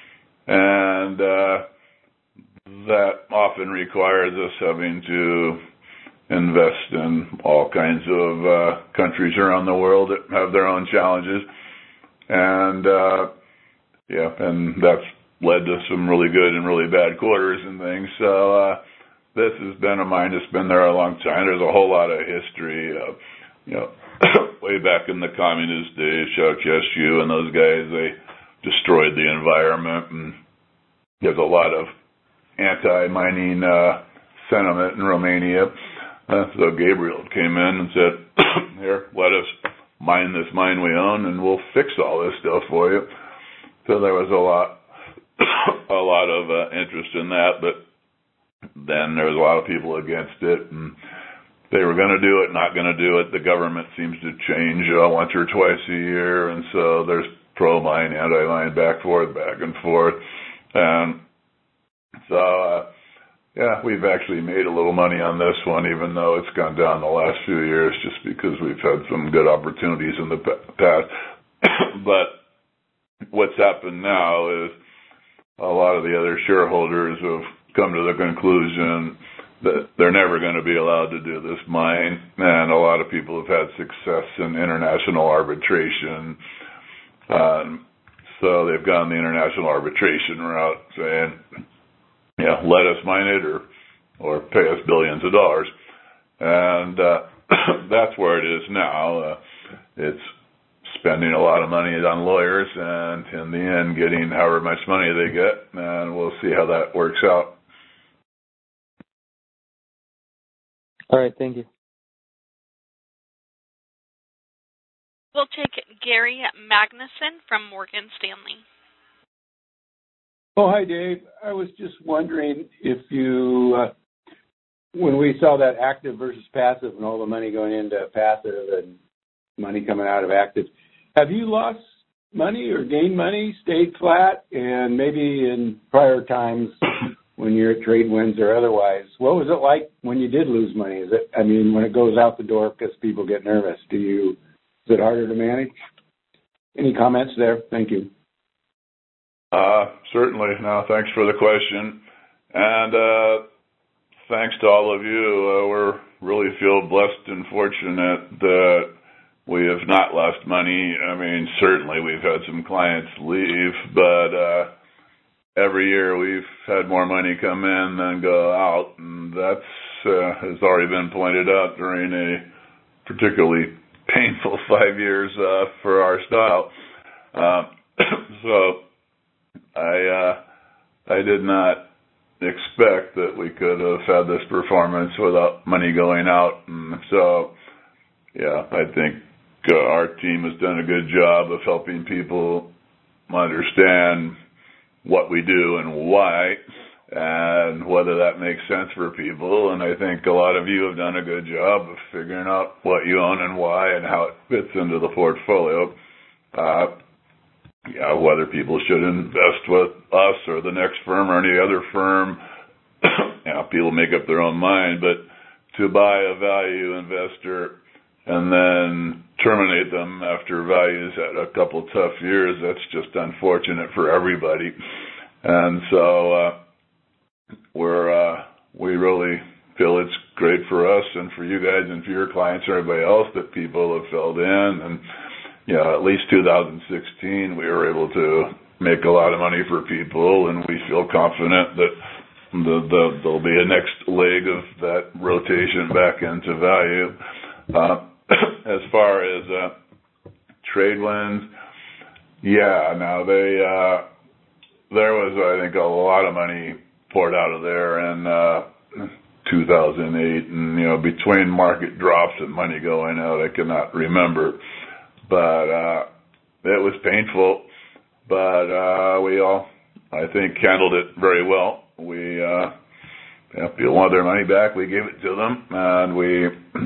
And uh, that often requires us having to invest in all kinds of uh, countries around the world that have their own challenges. And, uh, yeah, and that's led to some really good and really bad quarters and things. So uh, this has been a mine that's been there a long time. There's a whole lot of history. Uh, you know, way back in the communist days, Ceausescu and those guys, they destroyed the environment, and there's a lot of anti-mining uh, sentiment in Romania. Uh, so Gabriel came in and said, here, let us mine this mine we own, and we'll fix all this stuff for you. So there was a lot a lot of uh, interest in that, but then there was a lot of people against it, and they were going to do it, not going to do it. The government seems to change uh, once or twice a year, and so there's pro-mine, anti-mine, back forth, back and forth. And so, uh, yeah, we've actually made a little money on this one, even though it's gone down the last few years, just because we've had some good opportunities in the past. But what's happened now is a lot of the other shareholders have come to the conclusion that they're never going to be allowed to do this mine, and a lot of people have had success in international arbitration. Um, so they've gone the international arbitration route, saying, yeah, let us mine it or or pay us billions of dollars. And uh, that's where it is now. Uh, it's spending a lot of money on lawyers and, in the end, getting however much money they get, and we'll see how that works out. All right, thank you. We'll take Gary Magnuson from Morgan Stanley. Oh, hi, Dave. I was just wondering if you, uh, when we saw that active versus passive and all the money going into passive and money coming out of active, have you lost money or gained money, stayed flat, and maybe in prior times when you're at trade wins or otherwise, what was it like when you did lose money? Is it, I mean, when it goes out the door because people get nervous, do you, is it harder to manage? Any comments there? Thank you. Uh, certainly. No, thanks for the question. And uh, thanks to all of you. Uh, we're really feel blessed and fortunate that we have not lost money. I mean, certainly we've had some clients leave, but uh, every year we've had more money come in than go out, and that's uh, has already been pointed out during a particularly painful five years uh, for our style. Uh, so I uh, I did not expect that we could have had this performance without money going out, and so yeah, I think uh, our team has done a good job of helping people understand what we do and why, and whether that makes sense for people. And I think a lot of you have done a good job of figuring out what you own and why and how it fits into the portfolio. Uh, yeah, whether people should invest with us or the next firm or any other firm, yeah, people make up their own mind. But to buy a value investor and then terminate them after values had a couple tough years, that's just unfortunate for everybody. And so uh, we're uh, we really feel it's great for us and for you guys and for your clients and everybody else that people have filled in. And you know, at least two thousand sixteen, we were able to make a lot of money for people, and we feel confident that the, the, there'll be a next leg of that rotation back into value. Uh, As far as uh, trade wins, yeah, now they uh, there was, I think, a lot of money poured out of there in uh, two thousand eight, and you know, between market drops and money going out, I cannot remember, but uh, it was painful. But uh, we all, I think, handled it very well. We, uh, if people wanted their money back, we gave it to them, and we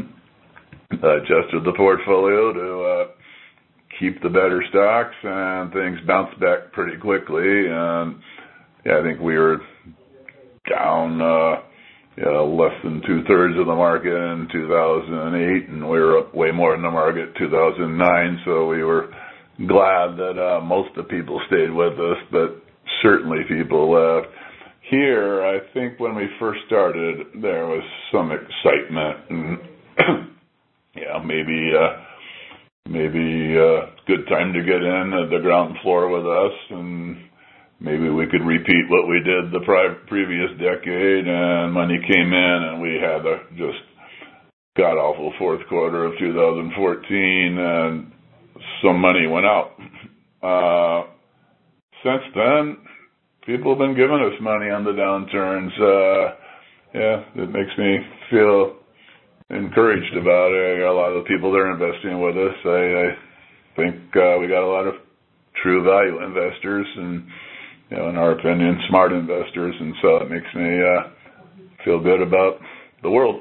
adjusted the portfolio to uh, keep the better stocks, and things bounced back pretty quickly. And yeah, I think we were down uh, you know, less than two-thirds of the market in two thousand eight, and we were up way more than the market in two thousand nine, so we were glad that uh, most of the people stayed with us, but certainly people left. Here, I think when we first started, there was some excitement, and yeah, maybe uh, maybe uh, good time to get in at the ground floor with us, and maybe we could repeat what we did the pri- previous decade, and money came in, and we had a just god-awful fourth quarter of two thousand fourteen, and some money went out. Uh, since then, people have been giving us money on the downturns. Uh, yeah, it makes me feel encouraged about it. A lot of the people that are investing with us, I, I think uh, we got a lot of true value investors, and you know, in our opinion, smart investors, and so it makes me uh, feel good about the world.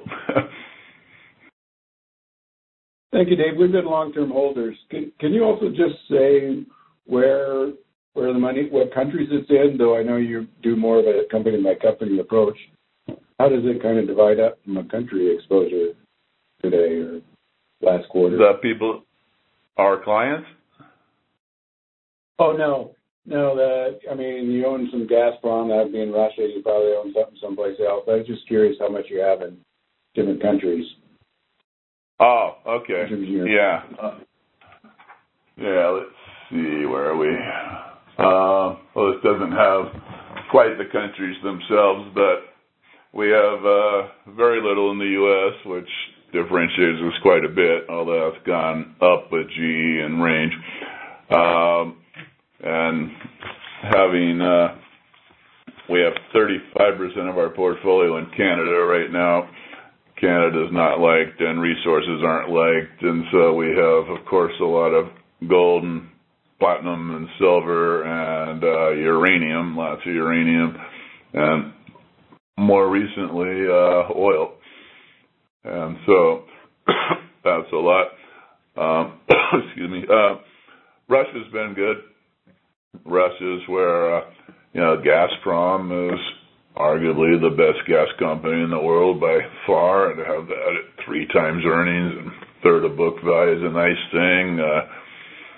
Thank you, Dave. We've been long-term holders. Can, can you also just say where where the money, what countries it's in? Though I know you do more of a company-by-company approach. How does it kind of divide up from a country exposure today or last quarter? The people, our clients? Oh, no. No, the, I mean, you own some Gazprom, that'd be in Russia. You probably own something someplace else. I was just curious how much you have in different countries. Oh, okay. Your... Yeah. Uh, yeah, let's see, where are we? Uh, well, this doesn't have quite the countries themselves, but we have uh, very little in the U S, which differentiates us quite a bit, although it's gone up with G E and Range. Um, and having, uh, we have thirty-five percent of our portfolio in Canada right now. Canada is not liked, and resources aren't liked, and so we have, of course, a lot of gold and platinum and silver and uh, uranium, lots of uranium, and more recently, uh, oil. And so that's a lot. Um, excuse me. Uh, Russia's been good. Russia's where, uh, you know, Gazprom is arguably the best gas company in the world by far, and to have that at three times earnings and third of book value is a nice thing. Uh,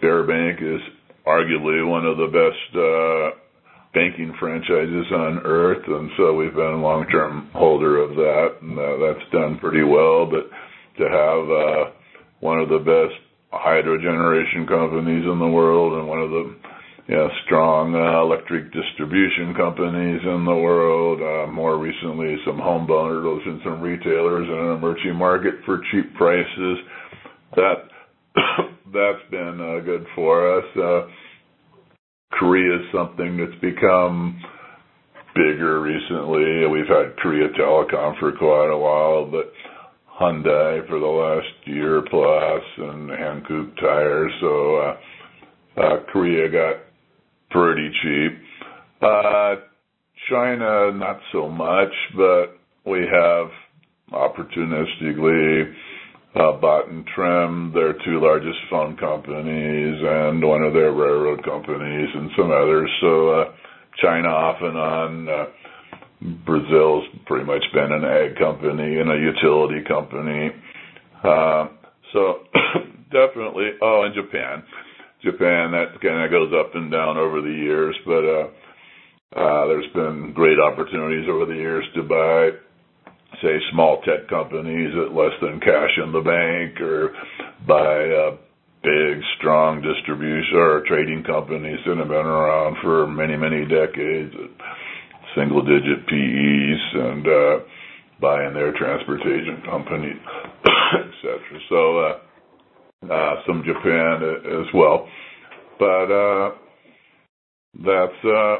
Bear Bank is arguably one of the best uh, banking franchises on earth, and so we've been a long-term holder of that, and uh, that's done pretty well. But to have uh, one of the best hydro generation companies in the world and one of the you know, strong uh, electric distribution companies in the world, uh, more recently some home builders and some retailers in an emerging market for cheap prices, that that's been uh, good for us. Uh, Korea is something that's become bigger recently. We've had Korea Telecom for quite a while, but Hyundai for the last year plus, and Hankook Tire. So uh, uh, Korea got pretty cheap. Uh, China, not so much, but we have opportunistically uh, bought and trimmed their two largest phone companies and one of their railroad companies and some others. So uh, China off and on. Uh, Brazil's pretty much been an ag company and a utility company. Uh, so definitely, oh, and Japan. Japan, that kind of goes up and down over the years, but uh, uh, there's been great opportunities over the years to buy, say, small tech companies at less than cash in the bank, or buy uh, big, strong distribution or trading companies that have been around for many, many decades, single-digit P Es, and uh, buying their transportation company, et cetera. So uh, uh, some Japan as well. But uh, that's, uh,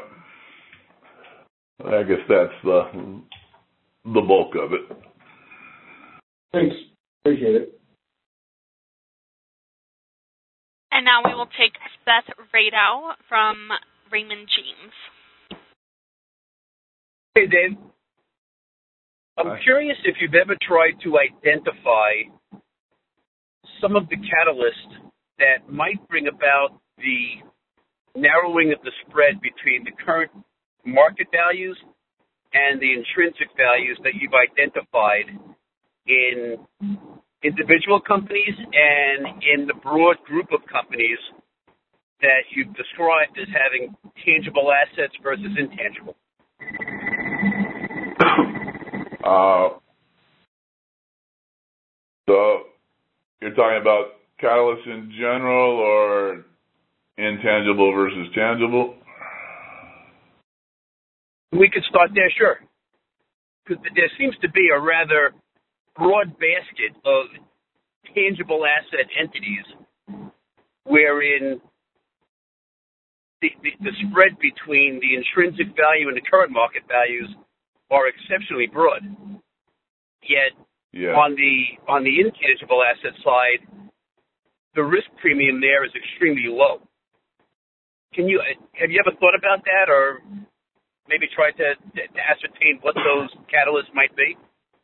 I guess that's the the bulk of it. Thanks. Appreciate it. And now we will take Seth Radow from Raymond James. Hey, Dave. I'm Hi. curious if you've ever tried to identify some of the catalysts that might bring about the narrowing of the spread between the current market values and the intrinsic values that you've identified in individual companies and in the broad group of companies that you've described as having tangible assets versus intangible. Uh, so you're talking about catalysts in general, or intangible versus tangible? We could start there, sure. Because there seems to be a rather broad basket of tangible asset entities wherein the, the, the spread between the intrinsic value and the current market values are exceptionally broad. Yet yeah. on the on the intangible asset side, the risk premium there is extremely low. Can you have you ever thought about that, or maybe try to, to ascertain what those catalysts might be?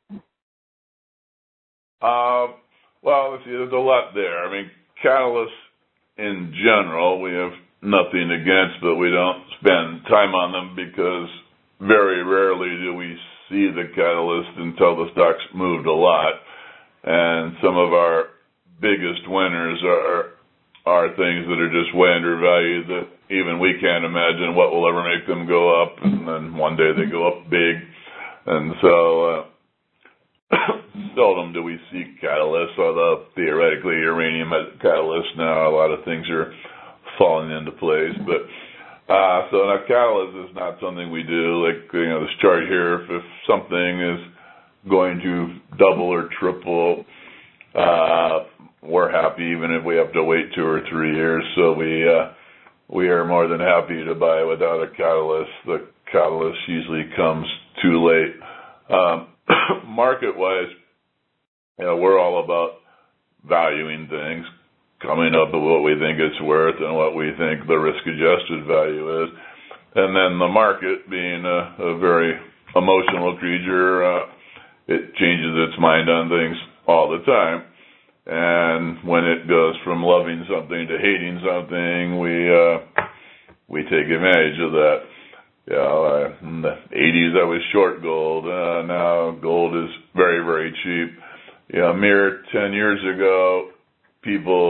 Uh, well, let's see, there's a lot there. I mean, catalysts in general, we have nothing against, but we don't spend time on them because very rarely do we see the catalyst until the stock's moved a lot. And some of our biggest winners are are things that are just way undervalued that even we can't imagine what will ever make them go up, and then one day they go up big. And so uh, seldom do we see catalysts, although theoretically uranium has a catalyst now. A lot of things are falling into place. But uh, so now catalyst is not something we do. Like, you know, this chart here, if, if something is going to double or triple, uh, we're happy even if we have to wait two or three years. So we uh, we are more than happy to buy without a catalyst. The catalyst usually comes too late. Um, market-wise, you know, we're all about valuing things, coming up with what we think it's worth and what we think the risk-adjusted value is. And then the market, being a, a very emotional creature, uh, it changes its mind on things all the time. And when it goes from loving something to hating something, we uh, we take advantage of that. You know, uh, in the eighties, I was short gold. Uh, now gold is very, very cheap. You know, mere ten years ago, people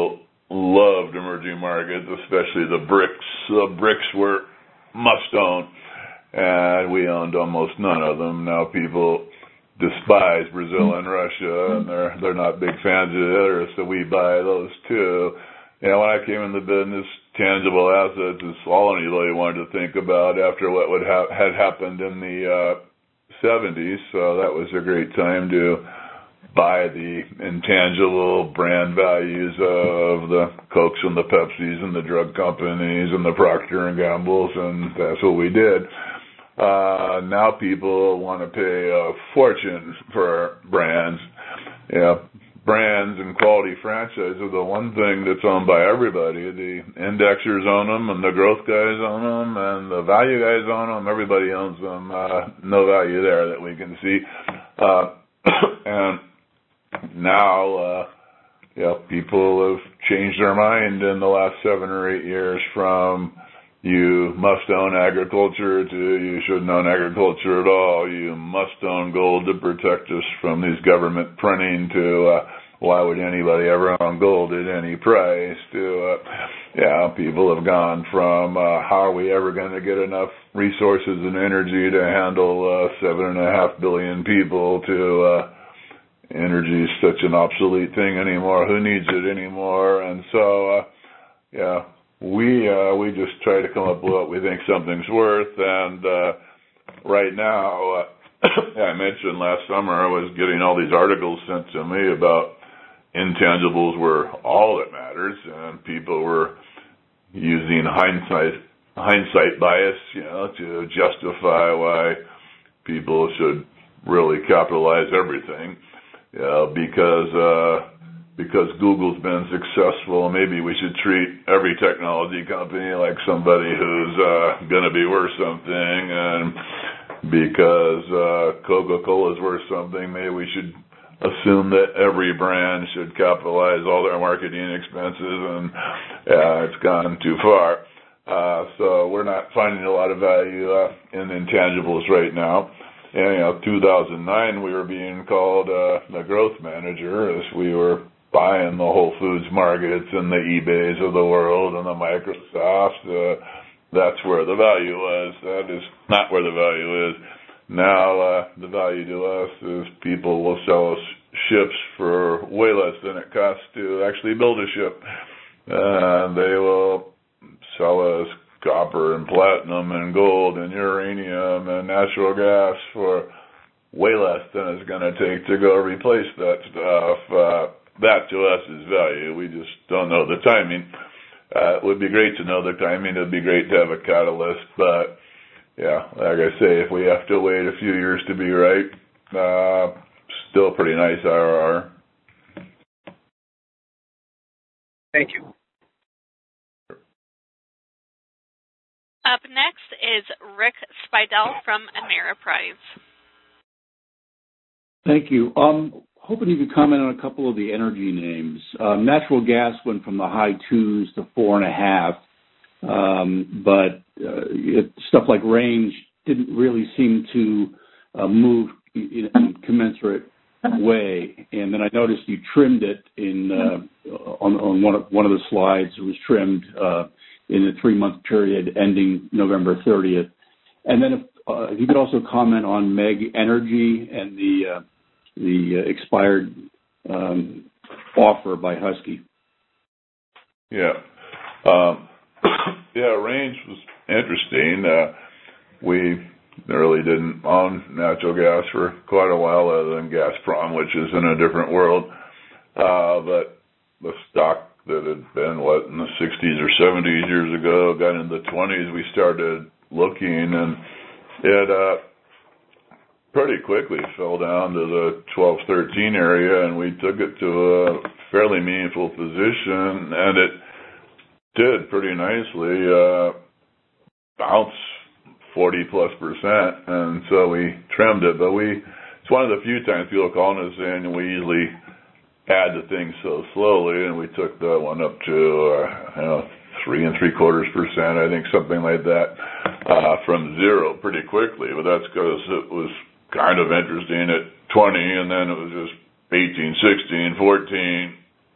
loved emerging markets, especially the BRICS. The BRICS were must-own, and we owned almost none of them. Now people despise Brazil and Russia, and they're they're not big fans of the others, so we buy those too. You know, when I came in the business, tangible assets is all anybody wanted to think about after what would ha- had happened in the uh, seventies. So that was a great time to buy the intangible brand values of the Cokes and the Pepsis and the drug companies and the Procter and Gamble's, and that's what we did. Uh, now people want to pay a fortune for brands. Yeah, brands and quality franchises are the one thing that's owned by everybody. The indexers own them, and the growth guys own them, and the value guys own them. Everybody owns them. Uh, no value there that we can see. Uh, and now, uh, yeah, people have changed their mind in the last seven or eight years from you must own agriculture to you shouldn't own agriculture at all. You must own gold to protect us from these government printing to uh, why would anybody ever own gold at any price to, uh, yeah, people have gone from uh, how are we ever going to get enough resources and energy to handle uh, seven and a half billion people to uh, energy is such an obsolete thing anymore. Who needs it anymore? And so, uh, yeah, we uh, we just try to come up with what we think something's worth. And uh, right now, uh, I mentioned last summer I was getting all these articles sent to me about intangibles were all that matters, and people were using hindsight hindsight bias, you know, to justify why people should really capitalize everything. Yeah, because uh, because Google's been successful, maybe we should treat every technology company like somebody who's uh, going to be worth something, and because uh, Coca-Cola's worth something, maybe we should assume that every brand should capitalize all their marketing expenses, and yeah, it's gone too far. Uh, so we're not finding a lot of value uh, in intangibles right now. And, you know, two thousand nine, we were being called uh, the growth manager as we were buying the Whole Foods markets and the eBays of the world and the Microsofts. Uh, that's where the value was. That is not where the value is. Now, uh, the value to us is people will sell us ships for way less than it costs to actually build a ship. Uh, they will sell us copper and platinum and gold and uranium and natural gas for way less than it's going to take to go replace that stuff. Uh, that to us is value. We just don't know the timing. Uh, it would be great to know the timing. It would be great to have a catalyst, but yeah, like I say, if we have to wait a few years to be right, uh, still pretty nice I R R. Thank you. Up next is Rick Spidell from Ameriprise. Thank you. Um, hoping you could comment on a couple of the energy names. Um, natural gas went from the high twos to four and a half, um, but uh, it, stuff like Range didn't really seem to uh, move in a commensurate way. And then I noticed you trimmed it in uh, on, on one of one of the slides. It was trimmed Uh, in the three-month period ending November thirtieth. And then if, uh, if you could also comment on Meg Energy and the uh, the uh, expired um, offer by Husky. Yeah. Um, yeah, Range was interesting. Uh, we really didn't own natural gas for quite a while other than Gazprom, which is in a different world. Uh, but the stock that had been, what, in the sixties or seventies years ago, got in the twenties, we started looking, and it uh, pretty quickly fell down to the twelve, thirteen area, and we took it to a fairly meaningful position, and it did pretty nicely uh, bounce forty plus percent, and so we trimmed it. But we, it's one of the few times people call us saying we usually add the things so slowly, and we took that one up to uh, you know, three and three quarters percent, I think, something like that, uh, from zero pretty quickly. But that's because it was kind of interesting at twenty, and then it was just eighteen, sixteen, fourteen,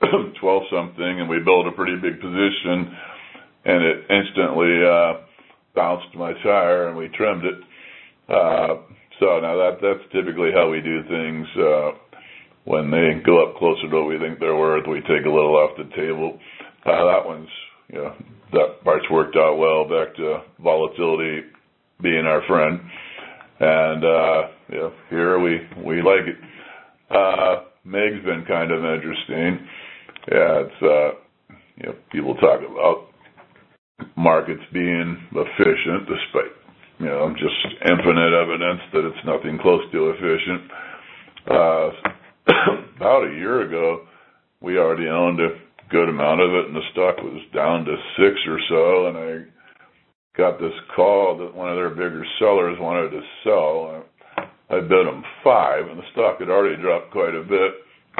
twelve something, and we built a pretty big position, and it instantly uh, bounced my tire, and we trimmed it. Uh, so now that that's typically how we do things. Uh, when they go up closer to what we think they're worth, we take a little off the table. Uh, that one's, you know, that part's worked out well, back to volatility being our friend. And, uh, you know, here we, we like it. Uh, Meg's been kind of interesting. Yeah, it's, uh, you know, people talk about markets being efficient despite, you know, just infinite evidence that it's nothing close to efficient. Uh, about a year ago, we already owned a good amount of it, and the stock was down to six or so, and I got this call that one of their bigger sellers wanted to sell. I bid them five, and the stock had already dropped quite a bit.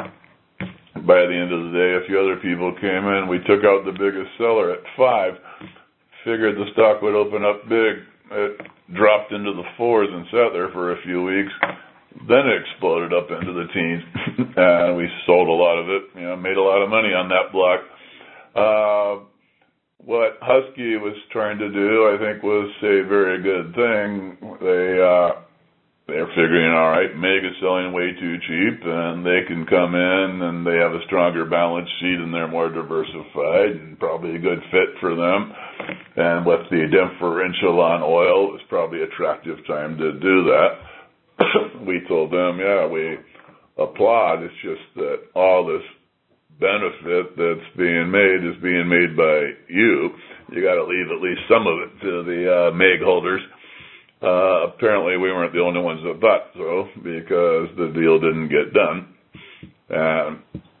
By the end of the day, a few other people came in. We took out the biggest seller at five, figured the stock would open up big. It dropped into the fours and sat there for a few weeks. Then it exploded up into the teens, and we sold a lot of it. You know, made a lot of money on that block. Uh, what Husky was trying to do, I think, was a very good thing. They uh, they're figuring, all right, Meg is selling way too cheap, and they can come in, and they have a stronger balance sheet, and they're more diversified, and probably a good fit for them. And with the differential on oil, it's probably an attractive time to do that. We told them, yeah, we applaud. It's just that all this benefit that's being made is being made by you. You got to leave at least some of it to the uh, Meg holders. Uh, apparently, we weren't the only ones that thought so, because the deal didn't get done. And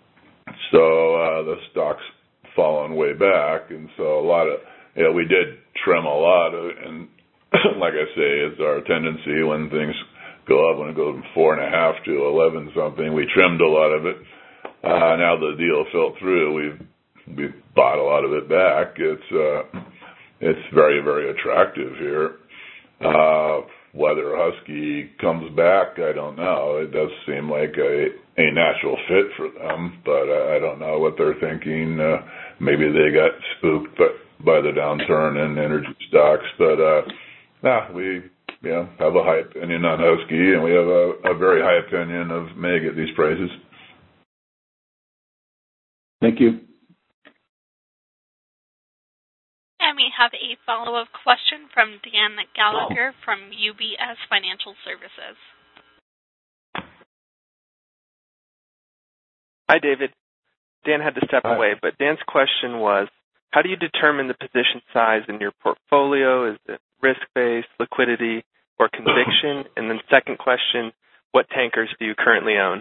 so uh, the stock's fallen way back, and so a lot of, yeah, we did trim a lot of it, and like I say, it's our tendency when things go up, when it goes from four and a half to eleven something, we trimmed a lot of it. Uh, now the deal fell through, we've, we've bought a lot of it back. It's, uh, it's very, very attractive here. Uh, whether Husky comes back, I don't know. It does seem like a, a natural fit for them, but uh, I don't know what they're thinking. Uh, maybe they got spooked by, by the downturn in energy stocks, but, uh, nah, we, you know, have a high opinion on Husky, and we have a, a very high opinion of Meg at these prices. Thank you. And we have a follow-up question from Dan Gallagher from U B S Financial Services. Hi, David. Dan had to step Hi. away, but Dan's question was, how do you determine the position size in your portfolio? Is it risk-based, liquidity, or conviction? And then second question, what tankers do you currently own?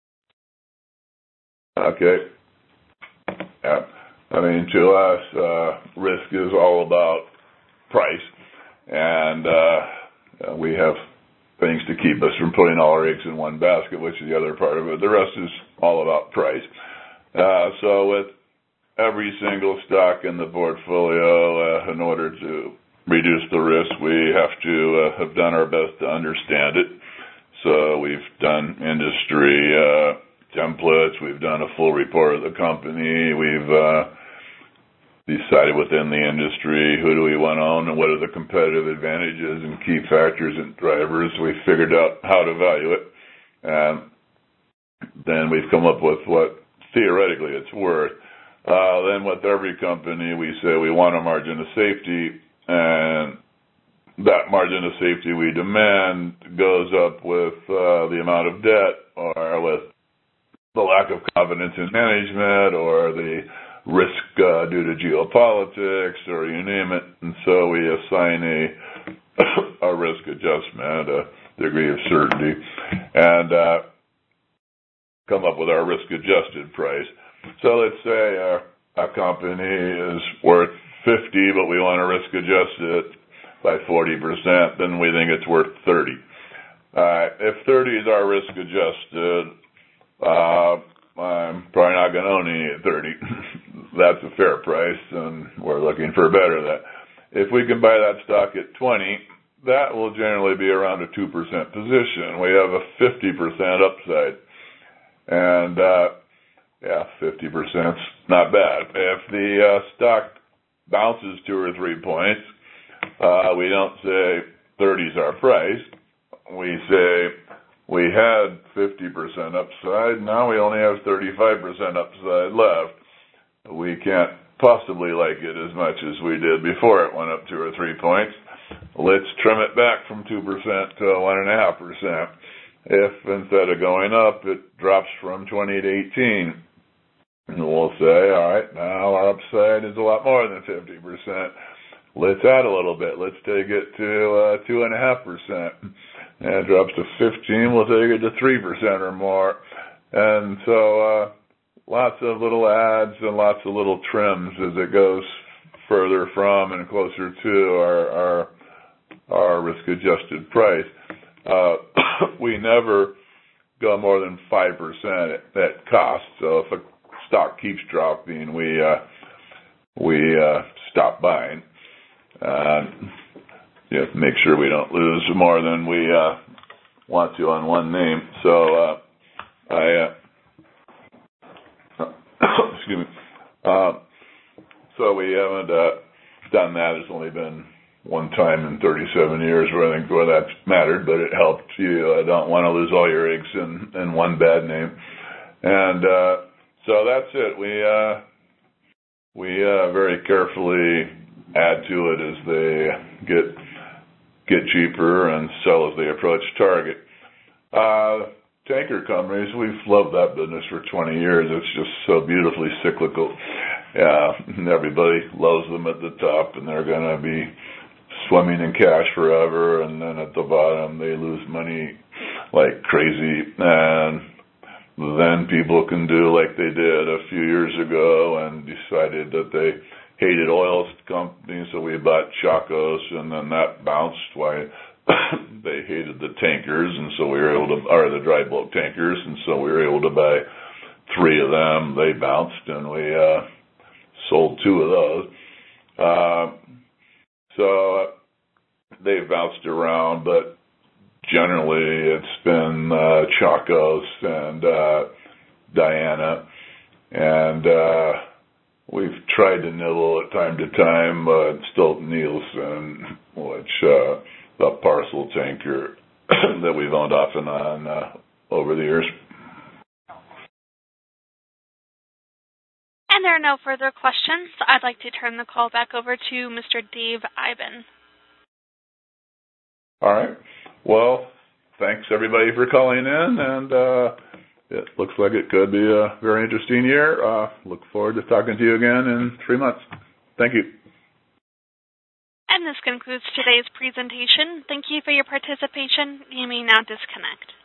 Okay. Yeah. I mean, to us, uh, risk is all about price, and uh, we have things to keep us from putting all our eggs in one basket, which is the other part of it. The rest is all about price. Uh, so with every single stock in the portfolio, uh, in order to reduce the risk, we have to uh, have done our best to understand it. So we've done industry uh, templates. We've done a full report of the company. We've uh, decided within the industry who do we want to own and what are the competitive advantages and key factors and drivers. We've figured out how to value it. And then we've come up with what theoretically it's worth. Uh, then with every company, we say we want a margin of safety, and that margin of safety we demand goes up with uh, the amount of debt, or with the lack of confidence in management, or the risk uh, due to geopolitics, or you name it. And so we assign a, a risk adjustment, a degree of certainty, and uh, come up with our risk-adjusted price. So let's say uh, a company is worth fifty, but we want to risk-adjust it by forty percent, then we think it's worth thirty. Uh, if thirty is our risk-adjusted, Uh, I'm probably not going to own any at thirty. That's a fair price, and we're looking for better than that. If we can buy that stock at twenty, that will generally be around a two percent position. We have a fifty percent upside. And uh, yeah, fifty percent's not bad. If the uh, stock bounces two or three points, uh, we don't say thirty's our price. We say we had fifty percent upside, now we only have thirty-five percent upside left. We can't possibly like it as much as we did before it went up two or three points. Let's trim it back from two percent to one point five percent. If instead of going up, it drops from twenty to eighteen, and we'll say, all right, now our upside is a lot more than fifty percent. Let's add a little bit. Let's take it to uh, two point five percent. And it drops to fifteen, we'll take it to three percent or more. And so uh, lots of little adds and lots of little trims as it goes further from and closer to our our, our risk-adjusted price. Uh, we never go more than five percent at, at cost. So if a stock keeps dropping, we uh, we uh, stop buying. Uh, you have to make sure we don't lose more than we uh, want to on one name. So uh, I uh, excuse me. Uh, so we haven't uh, done that. It's only been one time in thirty-seven years where I think where that's mattered, but it helped. You uh, don't want to lose all your eggs in, in one bad name. And uh, so that's it. We uh, we uh, very carefully add to it as they get get cheaper and sell as they approach target. Uh, tanker companies, we've loved that business for twenty years. It's just so beautifully cyclical. Yeah, everybody loves them at the top, and they're going to be swimming in cash forever, and then at the bottom they lose money like crazy, and then people can do like they did a few years ago and decided that they hated oil companies, so we bought Chacos, and then that bounced. Why they hated the tankers, and so we were able to, or the dry bulk tankers, and so we were able to buy three of them. They bounced, and we uh, sold two of those. Uh, so they've bounced around, but generally it's been uh, Chacos and uh, Diana, and uh, we've tried to nibble at time to time, but still Nielsen, which uh, the parcel tanker that we've owned off and on uh, over the years. And there are no further questions. I'd like to turn the call back over to Mister Dave Iben. All right. Well, thanks everybody for calling in, and uh, it looks like it could be a very interesting year. Uh, look forward to talking to you again in three months. Thank you. And this concludes today's presentation. Thank you for your participation. You may now disconnect.